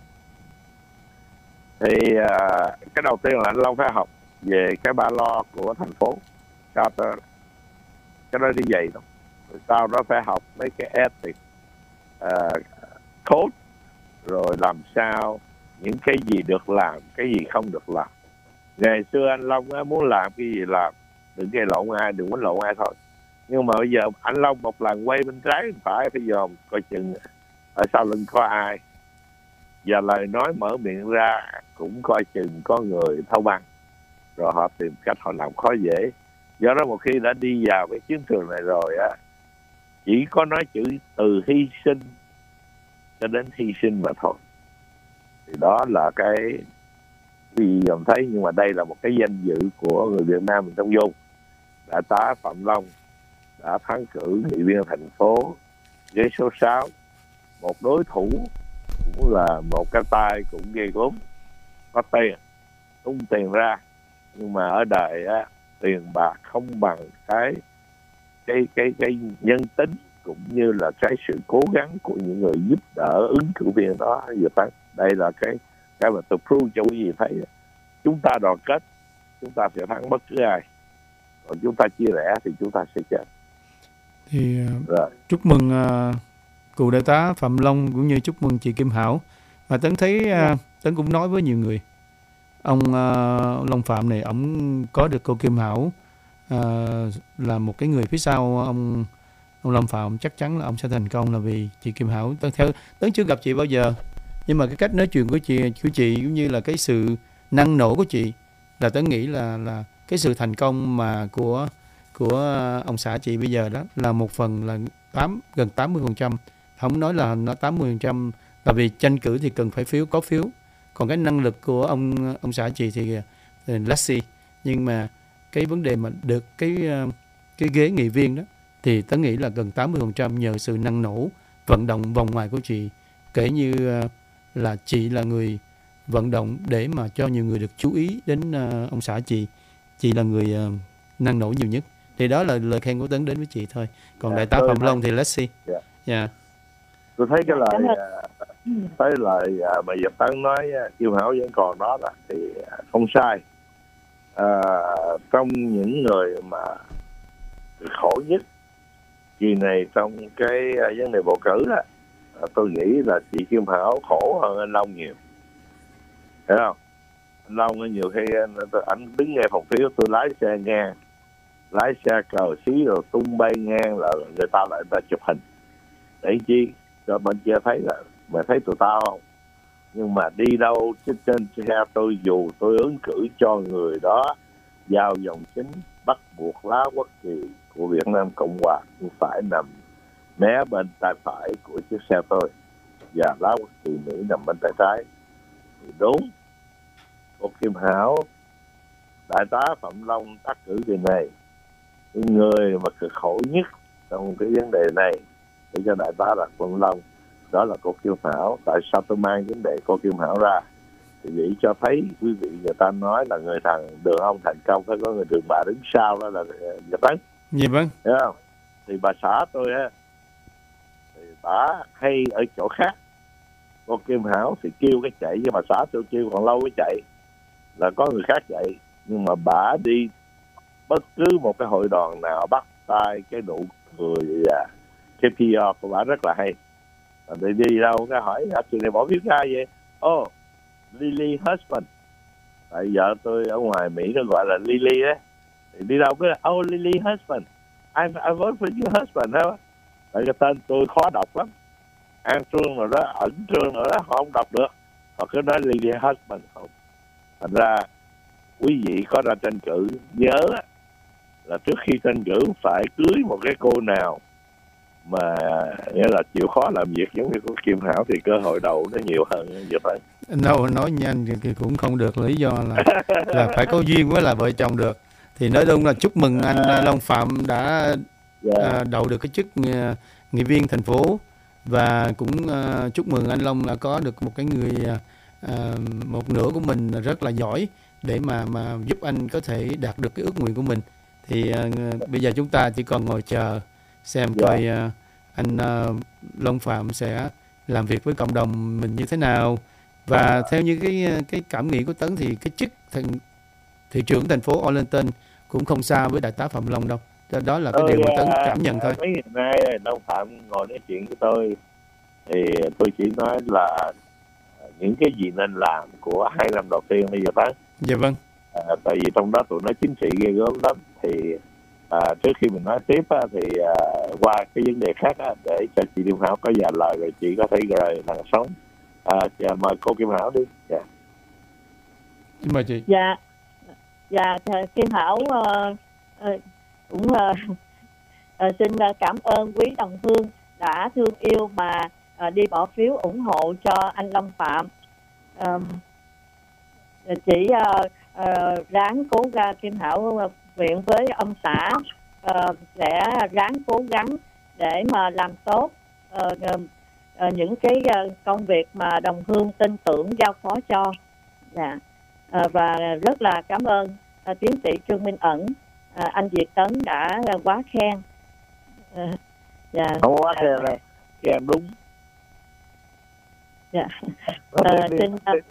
thì à, cái đầu tiên là anh Long phải học về cái ba lo của thành phố Carter, cái đó đi vậy đâu. Rồi sau đó phải học mấy cái ethics, uh, code, rồi làm sao những cái gì được làm, cái gì không được làm. Ngày xưa anh Long á, muốn làm cái gì làm, đừng gây lộn ai, đừng có lộn ai thôi. Nhưng mà bây giờ anh Long một lần quay bên trái bên phải phải dòm coi chừng ở sau lưng có ai, và lời nói mở miệng ra cũng coi chừng có người thâu băng, rồi họ tìm cách họ làm khó dễ. Do đó một khi đã đi vào cái chiến trường này rồi á, chỉ có nói chữ từ hy sinh cho đến hy sinh mà thôi. Thì đó là cái vì dòm thấy, nhưng mà đây là một cái danh dự của người Việt Nam mình trong vùng. Đại tá Phạm Long đã thắng cử nghị viên thành phố ghế số sáu, một đối thủ cũng là một cái tay cũng ghê gớm, có tiền, tung tiền ra, nhưng mà ở đời á, tiền bạc không bằng cái cái cái cái nhân tính cũng như là cái sự cố gắng của những người giúp đỡ ứng cử viên đó. Đây là cái cái mà tôi prove cho quý vị thấy, chúng ta đoàn kết chúng ta sẽ thắng bất cứ ai, còn chúng ta chia rẽ thì chúng ta sẽ chết. Thì rồi. Chúc mừng uh, cụ đại tá Phạm Long cũng như chúc mừng chị Kim Hảo. Và Tấn thấy uh, Tấn cũng nói với nhiều người, ông uh, Long Phạm này ông có được cô Kim Hảo uh, là một cái người phía sau ông ông Long Phạm, chắc chắn là ông sẽ thành công là vì chị Kim Hảo. Tấn theo Tấn chưa gặp chị bao giờ, nhưng mà cái cách nói chuyện của chị của chị cũng như là cái sự năng nổ của chị là Tấn nghĩ là là cái sự thành công mà của của ông xã chị bây giờ đó là một phần là tám gần tám mươi phần trăm, không nói là nó tám mươi phần trăm là vì tranh cử thì cần phải phiếu có phiếu, còn cái năng lực của ông ông xã chị thì, thì Lassie, nhưng mà cái vấn đề mà được cái cái ghế nghị viên đó thì Tấn nghĩ là gần tám mươi phần trăm nhờ sự năng nổ vận động vòng ngoài của chị, kể như là chị là người vận động để mà cho nhiều người được chú ý đến uh, ông xã chị. Chị là người uh, năng nổ nhiều nhất. Thì đó là lời khen của Tấn đến với chị thôi. Còn yeah, đại tá Phạm Long thì let's see. Yeah. Yeah. Tôi thấy cái lời uh, thấy lời uh, mà Việt Tấn nói uh, Kim Hảo vẫn còn đó là thì uh, không sai. Uh, trong những người mà khổ nhất kỳ này trong cái uh, vấn đề bầu cử đó, uh, tôi nghĩ là chị Kim Hảo khổ hơn anh Long nhiều. Thấy không? Anh Long nhiều khi anh, anh đứng nghe phòng phiếu, tôi lái xe ngang, lái xe cờ xí rồi tung bay ngang là người ta lại ta chụp hình để chi cho bên kia thấy là mày thấy tụi tao không. Nhưng mà đi đâu trên trên xe tôi, dù tôi ứng cử cho người đó vào dòng chính, bắt buộc lá quốc kỳ của Việt Nam Cộng Hòa cũng phải nằm mé bên tay phải của chiếc xe tôi, và lá quốc kỳ Mỹ nằm bên tay trái. Thì đúng, cô Kim Hảo, đại tá Phạm Long đắc cử kỳ này, cái người mà cực khổ nhất trong cái vấn đề này để cho đại tá đặt Phạm Long đó là cô Kim Hảo. Tại sao tôi mang vấn đề cô Kim Hảo ra? Thì vậy cho thấy quý vị, người ta nói là người thằng đường ông thành công phải có người đường bà đứng sau, đó là Việt Tấn. Dạ vâng. Hiểu không? Thì bà xã tôi á, thì bà hay ở chỗ khác. Cô Kim Hảo thì kêu cái chạy, với bà xã tôi kêu còn lâu mới chạy, là có người khác chạy. Nhưng mà bà đi bất cứ một cái hội đoàn nào Bắc tay, cái nụ cười và cái pê rờ của bà rất là hay. Đi đi đâu cái hỏi trường này bỏ phiếu cho ai vậy? Oh, Lily husband. Tại vợ tôi ở ngoài Mỹ nó gọi là Lily đấy. Thì đi đâu cái oh Lily husband. I I vote for your husband đó. Tại cái tên tôi khó đọc lắm. An Trương rồi đó, ẩn Trương rồi đó, họ không đọc được. Họ cứ nói Lily husband không. Thành ra quý vị có ra tranh cử nhớ là trước khi tranh cử phải cưới một cái cô nào mà nghĩa là chịu khó làm việc giống như cô Kim Hảo thì cơ hội đầu nó nhiều hơn vậy phải. Đâu nói nhanh thì cũng không được, lý do là là phải có duyên với là vợ chồng được. Thì nói đúng là chúc mừng anh Long Phạm đã yeah. đậu được cái chức nghị viên thành phố, và cũng chúc mừng anh Long đã có được một cái người một nửa của mình rất là giỏi để mà mà giúp anh có thể đạt được cái ước nguyện của mình. Thì uh, bây giờ chúng ta chỉ còn ngồi chờ xem yeah. coi uh, anh uh, Long Phạm sẽ làm việc với cộng đồng mình như thế nào. Và yeah. theo như cái cái cảm nghĩ của Tấn thì cái chức thành thị trưởng thành phố Arlington cũng không xa với đại tá Phạm Long đâu. Đó là cái tôi, điều mà Tấn cảm nhận thôi. Mấy ngày nay Long Phạm ngồi nói chuyện với tôi thì tôi chỉ nói là những cái gì nên làm của hai năm đầu tiên bây giờ Tấn. Dạ vâng. À, tại vì trong đó tụi nó chính trị ghê gớm lắm. Thì à, trước khi mình nói tiếp á, thì à, qua cái vấn đề khác á, để cho chị Kim Hảo có vài lời rồi chị có thể rời làn sóng. À, dạ, mời cô Kim Hảo đi. Dạ. Mời chị. Dạ, dạ Kim Hảo uh, uh, cũng uh, uh, xin uh, cảm ơn quý đồng hương đã thương yêu mà uh, đi bỏ phiếu ủng hộ cho anh Long Phạm. Uh, chỉ uh, uh, ráng cố gắng, Kim Hảo uh, nguyện với ông xã uh, sẽ ráng cố gắng để mà làm tốt uh, uh, uh, những cái uh, công việc mà đồng hương tin tưởng giao phó cho. Dạ. Uh, và rất là cảm ơn uh, tiến sĩ Trương Minh Ẩn, uh, anh Việt Tấn đã uh, quá khen. Uh, dạ. Không quá khen đâu, khen đúng. Dạ. Uh, xin uh,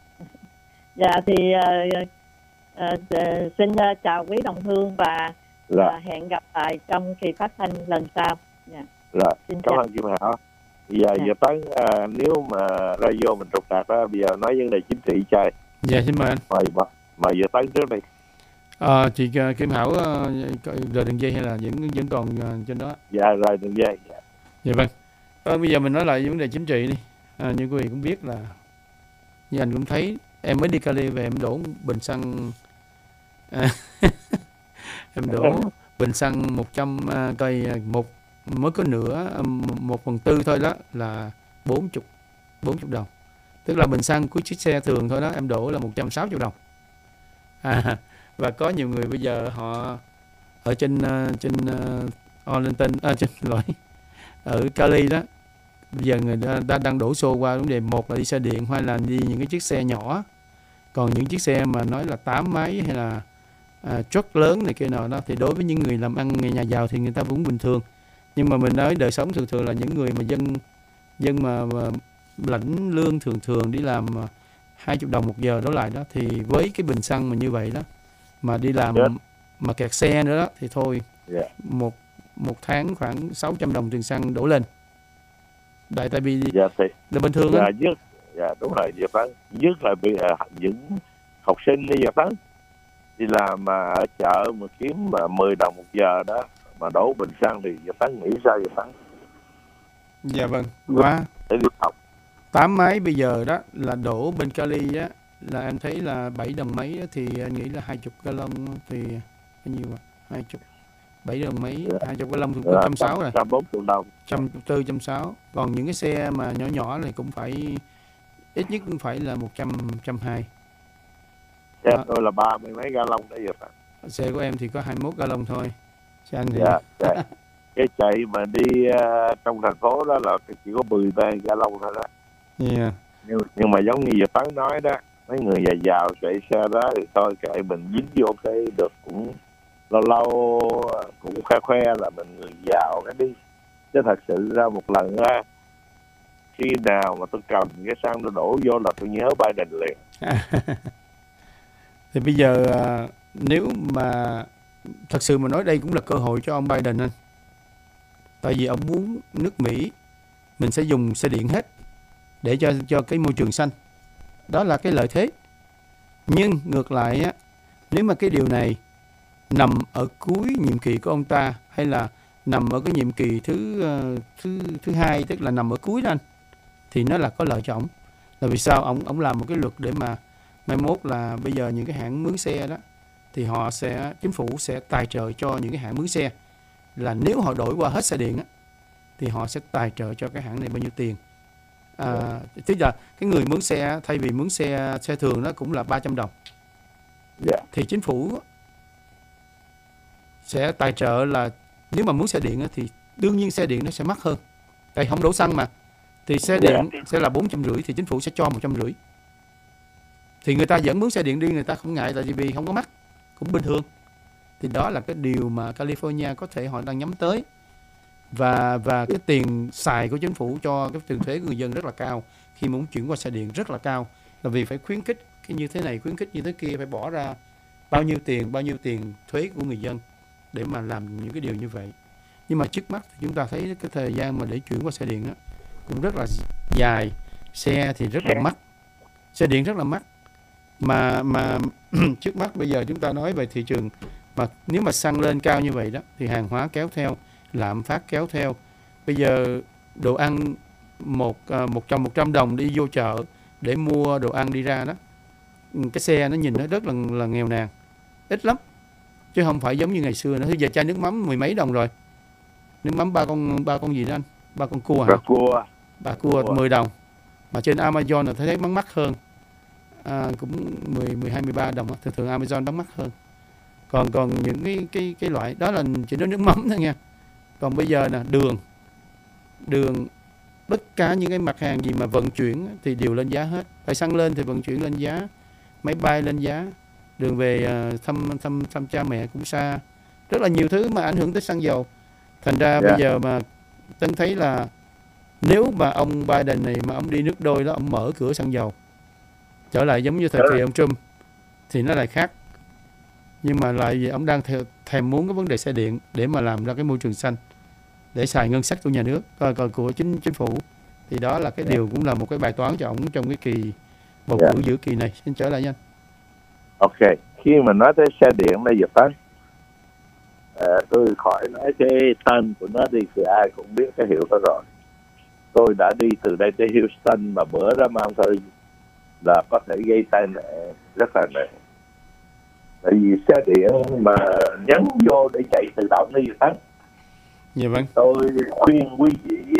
dạ thì uh, uh, uh, xin uh, chào quý đồng hương và uh, hẹn gặp lại trong kỳ phát thanh lần sau. Dạ. Rồi, xin cảm ơn Kim Hảo. Bây giờ dạ. Giờ Tấn uh, nếu mà radio mình trục trặc đó, bây giờ nói vấn đề chính trị chơi. Dạ xin mời anh. Mời mời giờ Tấn trước đi. À, chị uh, Kim Hảo uh, rời đường dây hay là vẫn vẫn còn uh, trên đó? Dạ rời đường dây. Dạ, dạ vâng. À, bây giờ mình nói lại vấn đề chính trị đi. À, như quý vị cũng biết là như anh cũng thấy, em mới đi Cali về em đổ bình xăng à, em đổ bình xăng một trăm uh, cây một mới có nửa một phần tư thôi đó là bốn chục bốn chục đồng, tức là bình xăng của chiếc xe thường thôi đó em đổ là một trăm sáu mươi đồng. À, và có nhiều người bây giờ họ ở trên uh, trên uh, Arlington à, trên lỗi ở Cali đó, bây giờ người ta đang đổ xô qua vấn đề một là đi xe điện hay là đi những cái chiếc xe nhỏ, còn những chiếc xe mà nói là tám máy hay là à, truck lớn này kia nào đó thì đối với những người làm ăn người nhà giàu thì người ta cũng bình thường, nhưng mà mình nói đời sống thường thường là những người mà dân dân mà, mà lãnh lương thường thường đi làm hai mươi đồng một giờ đổ lại đó, thì với cái bình xăng mà như vậy đó mà đi làm yeah. mà kẹt xe nữa đó thì thôi yeah. một một tháng khoảng sáu trăm đồng tiền xăng đổ lên. Đại tại vì dạ, thì, là bình thường dạ, nhất, dạ đúng rồi, dạ, Tấn. Nhất là bây giờ những học sinh đi dạ, Tấn đi làm mà ở chợ mà kiếm mà mười đồng một giờ đó mà đổ bình xăng thì dạ, Tấn nghĩ sao dạ, Tấn? Dạ vâng, quá để đi học. Tám máy bây giờ đó là đổ bên Cali á là em thấy là bảy đồng mấy đó, thì anh nghĩ là hai chục gallon thì bao nhiêu ạ? Hai chục bảy đồng mấy, hai chục gallon thì có trăm sáu rồi. Trăm bốn chục đồng. Trăm tư, trăm sáu. Còn những cái xe mà nhỏ nhỏ này cũng phải ít nhất cũng phải là một trăm, trăm hai. Xe tôi là ba mươi mấy gallon đấy vậy. Xe của em thì có hai mươi mốt gallon thôi. Xe anh thì... Dạ, dạ. Cái chạy mà đi uh, trong thành phố đó là chỉ có mười ba gallon thôi đó. Yeah. Nhưng, nhưng mà giống như giờ Tấn nói đó, mấy người già giàu chạy xe đó thì thôi kệ mình dính vô cái được, cũng lâu lâu cũng khoe khoe là mình người giàu cái đi, chứ thật sự ra một lần ra khi nào mà tôi cầm cái xăng nó đổ vô là tôi nhớ Biden liền. Thì bây giờ nếu mà thật sự mà nói đây cũng là cơ hội cho ông Biden anh. Tại vì ông muốn nước Mỹ mình sẽ dùng xe điện hết để cho cho cái môi trường xanh. Đó là cái lợi thế. Nhưng ngược lại á, nếu mà cái điều này nằm ở cuối nhiệm kỳ của ông ta hay là nằm ở cái nhiệm kỳ thứ thứ thứ hai, tức là nằm ở cuối đó anh, thì nó là có lợi cho ổng. Là vì sao? Ông ông làm một cái luật để mà mai mốt là bây giờ những cái hãng mướn xe đó thì họ sẽ, chính phủ sẽ tài trợ cho những cái hãng mướn xe, là nếu họ đổi qua hết xe điện á thì họ sẽ tài trợ cho cái hãng này bao nhiêu tiền. À, tức là cái người mướn xe thay vì mướn xe xe thường nó cũng là ba trăm đồng. Yeah. Thì chính phủ sẽ tài trợ là nếu mà muốn xe điện thì đương nhiên xe điện nó sẽ mắc hơn. Tại không đổ xăng mà. Thì xe điện sẽ là bốn trăm rưỡi thì chính phủ sẽ cho một trăm rưỡi. Thì người ta vẫn mướn xe điện đi, người ta không ngại tại vì không có mắc, cũng bình thường. Thì đó là cái điều mà California có thể họ đang nhắm tới. Và và cái tiền xài của chính phủ cho cái tiền thuế của người dân rất là cao khi muốn chuyển qua xe điện, rất là cao. Là vì phải khuyến khích cái như thế này, khuyến khích như thế kia, phải bỏ ra bao nhiêu tiền, bao nhiêu tiền thuế của người dân để mà làm những cái điều như vậy. Nhưng mà trước mắt thì chúng ta thấy cái thời gian mà để chuyển qua xe điện đó cũng rất là dài, xe thì rất là mắc, xe điện rất là mắc. Mà mà trước mắt bây giờ chúng ta nói về thị trường, mà nếu mà xăng lên cao như vậy đó thì hàng hóa kéo theo, lạm phát kéo theo. Bây giờ đồ ăn một một trăm một trăm đồng đi vô chợ để mua đồ ăn đi ra đó, cái xe nó nhìn nó rất là là nghèo nàn, ít lắm, chứ không phải giống như ngày xưa nữa. Bây giờ chai nước mắm mười mấy đồng rồi, nước mắm ba con ba con gì đó anh, ba con cua hả? Ba cua, ba cua mười đồng, mà trên Amazon là thấy bán mắc hơn, à, cũng mười, mười hai, mười ba đồng. Thường thường Amazon bán mắc hơn. Còn còn những cái cái cái loại đó là chỉ nói nước mắm thôi nha. Còn bây giờ nè, đường đường tất cả những cái mặt hàng gì mà vận chuyển thì đều lên giá hết. Phải xăng lên thì vận chuyển lên giá, máy bay lên giá, đường về uh, thăm thăm thăm cha mẹ cũng xa, rất là nhiều thứ mà ảnh hưởng tới xăng dầu. Thành ra yeah. Bây giờ mà Tân thấy là nếu mà ông Biden này mà ông đi nước đôi đó, ông mở cửa xăng dầu trở lại giống như thời kỳ ông Trump thì nó lại khác. Nhưng mà lại vì ông đang theo, thèm muốn cái vấn đề xe điện để mà làm ra cái môi trường xanh, để xài ngân sách của nhà nước, còn, còn của chính chính phủ, thì đó là cái điều cũng là một cái bài toán cho ông trong cái kỳ bầu cử yeah. giữa kỳ này. Xin trở lại nha anh. Ok, khi mà nói tới xe điện bây giờ tới à, tôi khỏi nói cái tên của nó đi thì ai cũng biết cái hiệu đó rồi. Tôi đã đi từ đây tới Houston mà bữa ra mang thôi là có thể gây tai nạn rất là nặng. Tại vì xe điện mà nhấn vô để chạy tự động đi tắt. Dạ vâng. Tôi khuyên quý vị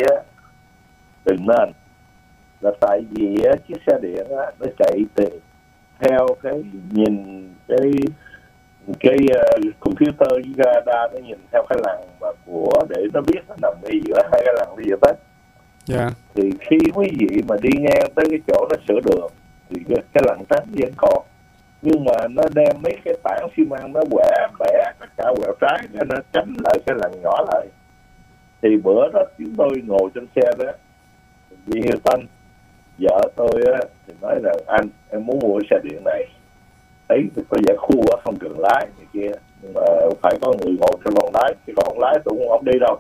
đừng nên, là tại vì chiếc xe điện nó chạy theo cái nhìn cái cái uh, computer với radar, nó nhìn theo cái lằn mà của để nó biết nó nằm ngay giữa hai cái lằn đi vậy đó. Dạ. Thì khi quý vị mà đi ngang tới cái chỗ nó sửa đường thì cái, cái lằn trắng vẫn còn, nhưng mà nó đem mấy cái tảng xi măng nó quẹ bẻ tất cả quẹo trái, nó tránh lại cái lằn nhỏ lại. Thì bữa đó chúng tôi ngồi trên xe đó đi Houston, vợ tôi á, thì nói rằng anh em muốn mua xe điện này, thấy có vẻ khu quá không cần lái này kia, nhưng mà phải có người ngồi trên phòng lái, chứ còn lái tôi cũng không đi đâu.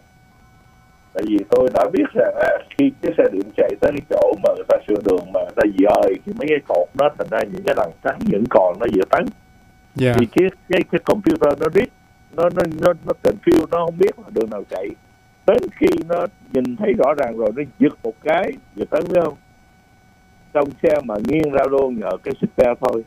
Tại vì tôi đã biết rằng á, khi cái xe điện chạy tới cái chỗ mà người ta sửa đường mà người ta dời cái mấy cái cột đó, thành ra những cái lằn trắng vẫn còn, nó vừa tấn. Yeah. Thì cái, cái cái computer nó biết, nó nó nó nó confuse, nó không biết là đường nào chạy. Đến khi nó nhìn thấy rõ ràng rồi, nó giật một cái, vừa tấn biết không? Trong xe mà nghiêng ra luôn nhờ cái xích belt thôi.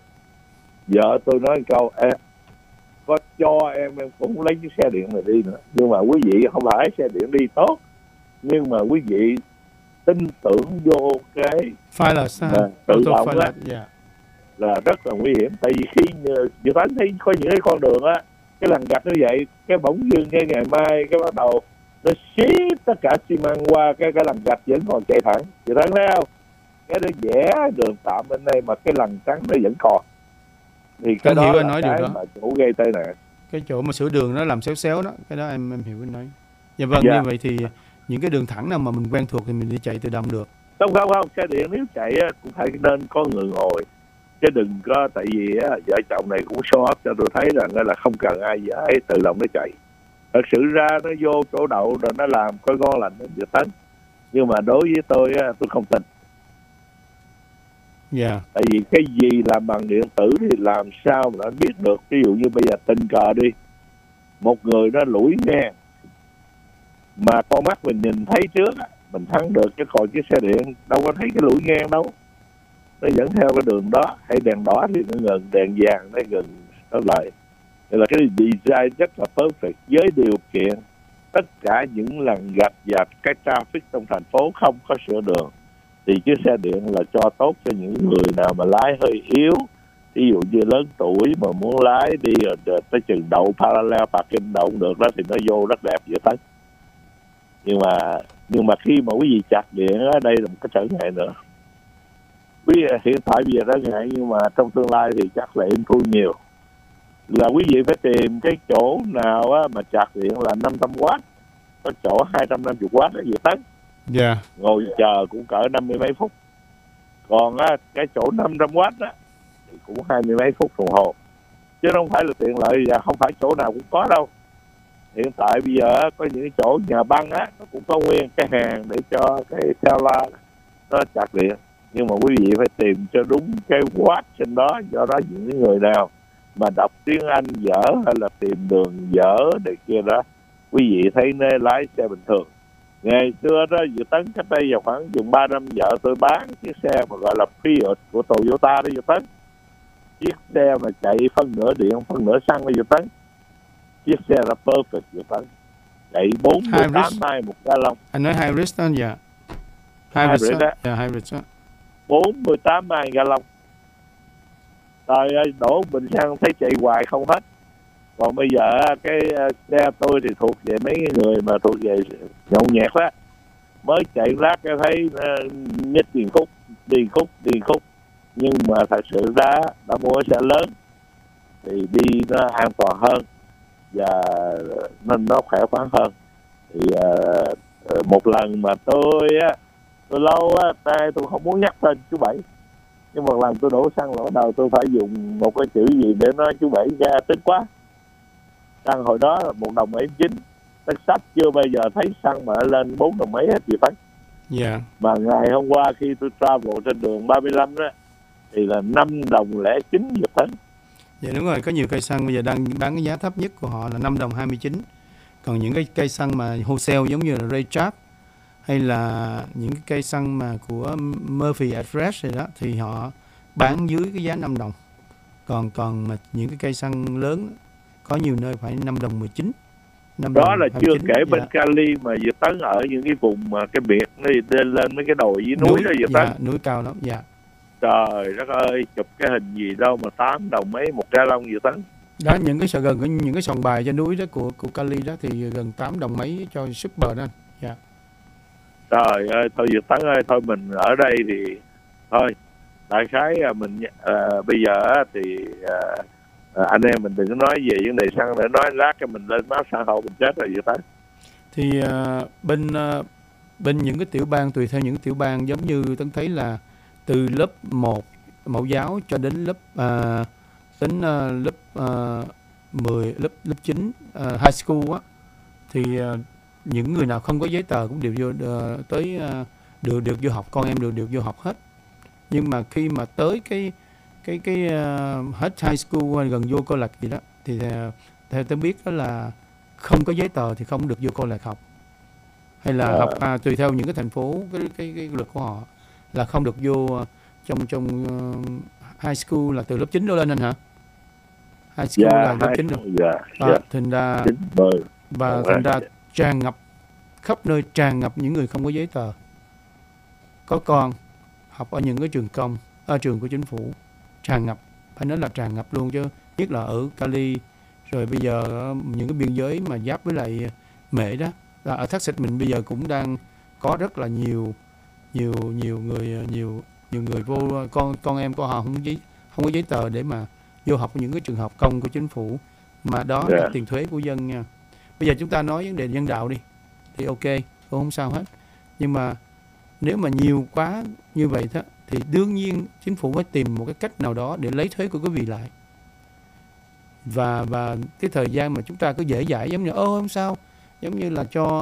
Vợ tôi nói câu, em có cho em em cũng lấy chiếc xe điện này đi nữa, nhưng mà quý vị không phải xe điện đi tốt, nhưng mà quý vị tin tưởng vô cái Phylus tự động đó yeah. là rất là nguy hiểm. Tại vì khi dự toán thấy có những cái con đường á, cái lằn gạch như vậy, cái bỗng dưng cái ngày mai cái bắt đầu nó xí tất cả xi măng qua cái cái lằn gạch vẫn còn chạy thẳng, dự toán thấy không? Cái nó vẽ đường tạm bên đây mà cái lằn trắng nó vẫn còn. Thì cái đó là nói cái mà chỗ gây tai nạn. Cái chỗ mà sửa đường nó làm xéo xéo đó, cái đó em em hiểu anh nói. Dạ vâng, yeah. Như vậy thì những cái đường thẳng nào mà mình quen thuộc thì mình đi chạy tự động được. Không không không, xe điện nếu chạy cũng phải nên có người ngồi, chứ đừng có, tại vì á, vợ chồng này cũng show off cho tôi thấy rằng là không cần ai giải, tự động nó chạy. Thật sự ra nó vô chỗ đậu rồi nó làm coi ngon lành nó vừa tấn, nhưng mà đối với tôi á, tôi không tin. Yeah. Tại vì cái gì làm bằng điện tử thì làm sao mà nó biết được. Ví dụ như bây giờ tình cờ đi, một người nó lủi ngang mà con mắt mình nhìn thấy trước á, mình thắng được, chứ còn chiếc xe điện đâu có thấy cái lũi ngang đâu, nó dẫn theo cái đường đó, hay đèn đỏ thì nó ngừng, đèn vàng nó ngừng nó lại. Nên là cái design rất là perfect với điều kiện tất cả những lần gặp và cái traffic trong thành phố không có sửa đường thì chiếc xe điện là cho tốt cho những người nào mà lái hơi yếu, ví dụ như lớn tuổi mà muốn lái đi rồi tới chừng đậu parallel parking đậu được đó thì nó vô rất đẹp vậy thôi. Nhưng mà nhưng mà khi mà quý vị chặt điện ở đây là một cái trở ngại nữa. Quý vị hiện tại bây giờ trở ngại, nhưng mà trong tương lai thì chắc là improve nhiều. Là quý vị phải tìm cái chỗ nào á, mà chặt điện là năm trăm oát, có chỗ hai trăm năm mươi oát đó vậy tấn. Yeah. Ngồi chờ cũng cỡ năm mươi mấy phút. Còn á, cái chỗ năm trăm oát á thì cũng hai mươi mấy phút đồng hồ. Chứ không phải là tiện lợi, và không phải chỗ nào cũng có đâu. Hiện tại bây giờ có những chỗ nhà băng á, nó cũng có nguyên cái hàng để cho cái Tesla nó chặt điện. Nhưng mà quý vị phải tìm cho đúng cái watt trên đó. Do đó những người nào mà đọc tiếng Anh dở hay là tìm đường dở để kia đó, quý vị thấy nơi lái xe bình thường. Ngày xưa đó, Dự Tấn cách đây vào khoảng chừng ba năm, vợ tôi bán chiếc xe mà gọi là Prius của Toyota đó Dự Tấn. Chiếc xe mà chạy phân nửa điện, phân nửa xăng đó Dự Tấn. Chiếc xe là perfect Dự Tấn. Chạy bốn mươi tám mai một gallon. Anh nói hybrid đó, dạ. Hybrid đó. Dạ, hybrid đó. bốn mươi tám mai gallon. Trời ơi, đổ bình xăng thấy chạy hoài không hết. Còn bây giờ cái xe tôi thì thuộc về mấy người mà thuộc về nhậu nhẹt á, mới chạy lát cái thấy nhích tiền khúc, tiền khúc, tiền khúc. Nhưng mà thật sự ra đã mua xe lớn thì đi nó an toàn hơn và nên nó khỏe khoắn hơn. Thì uh, một lần mà tôi á, tôi lâu á, tay tôi không muốn nhắc tên chú Bảy, nhưng một lần tôi đổ xăng là bắt đầu tôi phải dùng một cái chữ gì để nói chú Bảy ra tức quá. Xăng hồi đó là một đồng bảy chín, Texas chưa bao giờ thấy xăng mà lên bốn đồng mấy hết gì phải. Yeah. Mà ngày hôm qua khi tôi travel trên đường ba mươi lăm đó thì là năm đồng lẻ chín Việt Tấn. Dạ đúng rồi, có nhiều cây xăng bây giờ đang bán cái giá thấp nhất của họ là năm đồng hai mươi chín. Còn những cái cây xăng mà wholesale giống như là Raycharge hay là những cái cây xăng mà của Murphy Express rồi đó thì họ bán dưới cái giá năm đồng. Còn còn mà những cái cây xăng lớn có nhiều nơi phải năm đồng mười chín. Đó là chưa kể bên dạ. Cali mà Việt Tấn ở những cái vùng mà cái biệt nó lên lên mấy cái đồi dưới núi, núi đó Việt Tấn. Dạ, núi cao lắm, dạ. Trời đất ơi, chụp cái hình gì đâu mà tám đồng mấy một gallon Việt Tấn. Đó, những cái gần những cái sòng bài trên núi đó của của Cali đó thì gần tám đồng mấy cho super đó. Dạ. Trời ơi, thôi Việt Tấn ơi, thôi mình ở đây thì thôi. Đại khái mình à, bây giờ thì à, anh em mình đừng có nói về vấn đề xăng để nói lát cái mình lên map xã hội mình chết rồi Việt Tấn. Thì uh, bên uh, bên những cái tiểu bang, tùy theo những tiểu bang, giống như Tấn thấy là từ lớp một mẫu giáo cho đến lớp uh, đến uh, lớp uh, mười, lớp lớp chín uh, high school á, thì uh, những người nào không có giấy tờ cũng đều vô uh, tới uh, được được vô học, con em đều được vô học hết. Nhưng mà khi mà tới cái cái cái uh, hết high school gần vô college gì đó thì uh, theo tôi biết đó là không có giấy tờ thì không được vô college học, hay là à. học à, tùy theo những cái thành phố cái cái cái luật của họ là không được vô uh, trong trong uh, high school là từ lớp chín đổ lên anh hả? High school yeah, là lớp chín rồi. Yeah, à, yeah. Thành ra và right. thành ra tràn ngập khắp nơi, tràn ngập những người không có giấy tờ, có con học ở những cái trường công, ở trường của chính phủ, tràn ngập, phải nói là tràn ngập luôn, chứ nhất là ở Cali, rồi bây giờ những cái biên giới mà giáp với lại Mễ đó, là ở Texas mình bây giờ cũng đang có rất là nhiều nhiều nhiều người nhiều nhiều người vô con con em của họ không có giấy không có giấy tờ để mà vô học ở những cái trường học công của chính phủ, mà đó yeah. là tiền thuế của dân nha. Bây giờ chúng ta nói vấn đề nhân đạo đi thì ok, không sao hết, nhưng mà nếu mà nhiều quá như vậy đó thì đương nhiên chính phủ phải tìm một cái cách nào đó để lấy thuế của quý vị lại. Và và cái thời gian mà chúng ta cứ dễ dãi giống như ô không sao, giống như là cho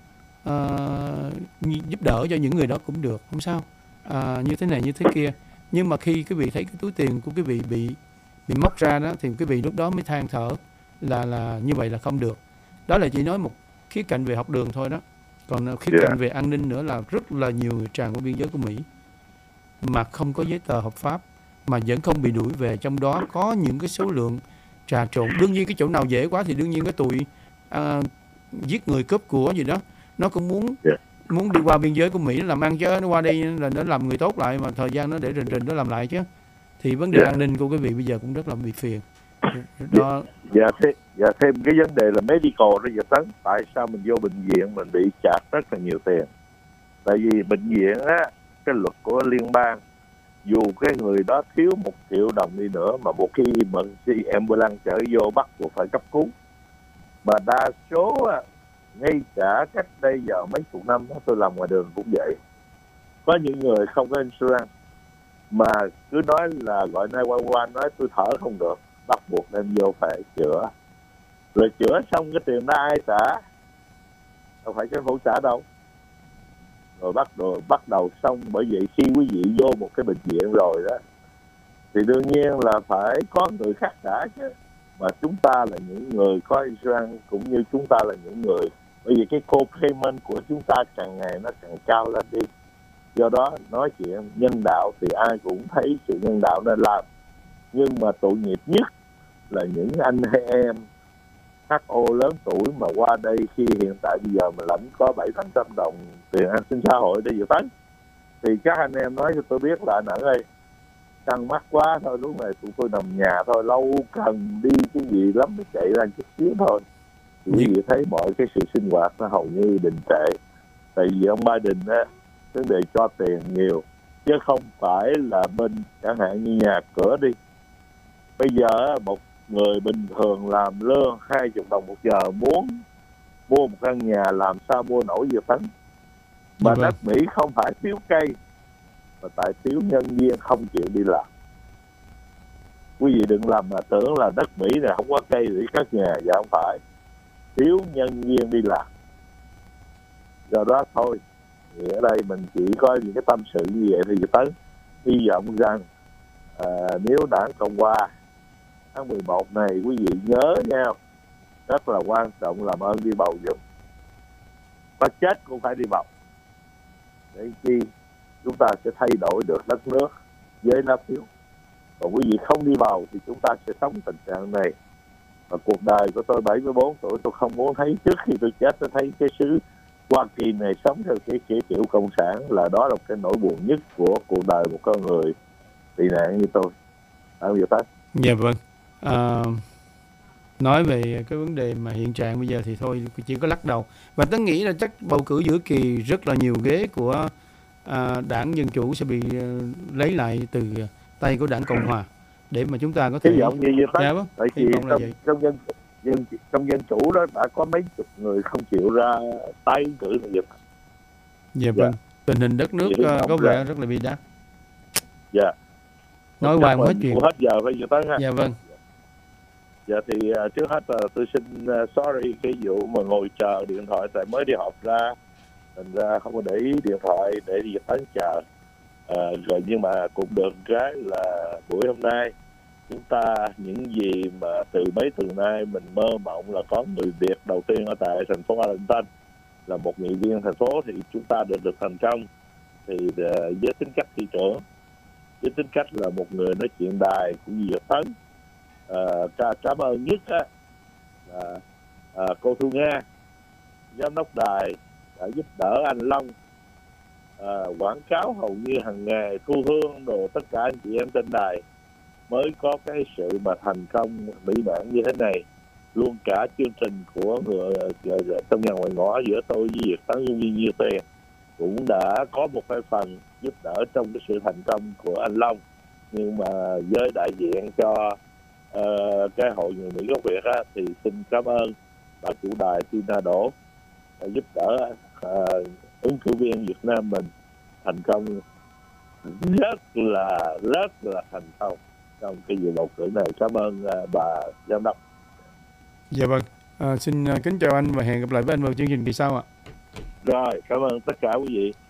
uh, giúp đỡ cho những người đó cũng được, không sao, uh, như thế này như thế kia. Nhưng mà khi quý vị thấy cái túi tiền của quý vị bị bị móc ra đó, thì quý vị lúc đó mới than thở là là như vậy là không được. Đó là chỉ nói một khía cạnh về học đường thôi đó. Còn khía Yeah. cạnh về an ninh nữa là rất là nhiều người tràn qua biên giới của Mỹ mà không có giấy tờ hợp pháp, mà vẫn không bị đuổi về. Trong đó có những cái số lượng trà trộn. Đương nhiên cái chỗ nào dễ quá thì đương nhiên cái tụi à, giết người cướp của gì đó nó cũng muốn Yeah. muốn đi qua biên giới của Mỹ làm ăn, chứ nó qua đây là nó làm người tốt lại, mà thời gian nó để rình rình nó làm lại chứ. Thì vấn đề Yeah. an ninh của quý vị bây giờ cũng rất là bị phiền đó. Dạ, thêm, dạ thêm cái vấn đề là medical đó giờ Tấn. Tại sao mình vô bệnh viện mình bị chặt rất là nhiều tiền? Tại vì bệnh viện á, cái luật của liên bang, dù cái người đó thiếu một triệu đồng đi nữa mà một khi mà si ambulance chở vô bắt buộc phải cấp cứu. Mà đa số á, ngay cả cách đây giờ mấy chục năm đó, tôi làm ngoài đường cũng vậy. Có những người không có insurance mà cứ nói là gọi nine one one, nói tôi thở không được, bắt buộc đem vô phải chữa. Rồi chữa xong cái tiền đó ai trả? Đâu phải chính phủ trả đâu. Rồi bắt đầu bắt đầu xong, bởi vậy khi quý vị vô một cái bệnh viện rồi đó thì đương nhiên là phải có người khác trả chứ. Mà chúng ta là những người có insurance, cũng như chúng ta là những người, bởi vì cái co-payment của chúng ta càng ngày nó càng cao lên đi. Do đó nói chuyện nhân đạo thì ai cũng thấy sự nhân đạo nên làm. Nhưng mà tội nghiệp nhất là những anh hay em hát o lớn tuổi mà qua đây khi hiện tại bây giờ mà lãnh có bảy tám trăm đồng tiền an sinh xã hội để dự toán, thì các anh em nói cho tôi biết là anh ơi, căng mắt quá thôi, lúc này tụi tôi nằm nhà thôi, lâu cần đi cái gì lắm mới chạy ra chút xíu thôi. Thì quý vị thấy mọi cái sự sinh hoạt nó hầu như đình trệ. Tại vì ông Biden á, vấn đề cho tiền nhiều chứ không phải là bên chẳng hạn như nhà cửa đi. Bây giờ một người bình thường làm lương hai mươi đồng một giờ muốn mua một căn nhà làm sao mua nổi giờ Tấn. Mà Vâng. đất Mỹ không phải thiếu cây, mà tại thiếu nhân viên không chịu đi làm. Quý vị đừng làm mà tưởng là đất Mỹ này không có cây để cất nhà, dạ không phải, thiếu nhân viên đi làm. Do đó thôi, thì ở đây mình chỉ có những cái tâm sự như vậy thì Tấn hy vọng rằng à, nếu đảng Cộng Hòa tháng mười một này quý vị nhớ nha, rất là quan trọng, làm ơn đi bầu giùm. Có chết cũng phải đi bầu, để chi chúng ta sẽ thay đổi được đất nước với lá phiếu. Còn quý vị không đi bầu thì chúng ta sẽ sống tình trạng này. Và cuộc đời của tôi bảy mươi bốn tuổi, tôi không muốn thấy trước khi tôi chết tôi thấy cái xứ Hoa Kỳ này sống theo cái kiểu kiểu cộng sản, là đó là cái nỗi buồn nhất của cuộc đời một con người tị nạn như tôi. Anh hiểu ta? Dạ vâng. À, nói về cái vấn đề mà hiện trạng bây giờ thì thôi chỉ có lắc đầu. Và tôi nghĩ là chắc bầu cử giữa kỳ rất là nhiều ghế của à, đảng Dân Chủ sẽ bị uh, lấy lại từ tay của đảng Cộng Hòa để mà chúng ta có thể Hy vọng như vậy. Dạ vâng. Tại vì trong, trong dân dân trong dân chủ đó đã có mấy chục người không chịu ra tái ứng cử là dịch. Dạ vâng. Dạ. Tình hình đất nước uh, có vẻ rất là bi đát. Dạ. Nói hoài hết chuyện. Hết giờ phải giờ tới ha. Dạ vâng. Dạ thì uh, trước hết là uh, tôi xin uh, sorry cái vụ mà ngồi chờ điện thoại, tại mới đi họp ra, thành ra không có để ý điện thoại để đi tới chờ. Uh, rồi nhưng mà cũng được cái là buổi hôm nay chúng ta những gì mà từ mấy tuần nay mình mơ mộng là có người Việt đầu tiên ở tại thành phố Arlington là một nghị viên thành phố, thì chúng ta được được thành công. Thì uh, với tính cách thị trưởng, với tính cách là một người nói chuyện đài cũng như Tấn, uh, cảm ơn nhất á, là uh, cô Thu Nga, giám đốc đài, đã giúp đỡ anh Long uh, quảng cáo hầu như hàng ngày, thu hương đồ tất cả anh chị em trên đài, mới có cái sự mà thành công mỹ mãn như thế này. Luôn cả chương trình của người trong nhà ngoại ngõ giữa tôi với Việt Tấn nhân viên như tiền cũng đã có một cái phần giúp đỡ trong cái sự thành công của anh Long. Nhưng mà với đại diện cho uh, cái hội người Mỹ gốc Việt á, thì xin cảm ơn bà chủ đài Tina Đỗ đã giúp đỡ uh, ứng cử viên Việt Nam mình thành công rất là rất là thành công trong cái vụ bầu cử này. Cảm ơn uh, bà giám đốc. Dạ vâng, à, xin uh, kính chào anh và hẹn gặp lại với anh vào chương trình kỳ sau ạ. Rồi, cảm ơn tất cả quý vị.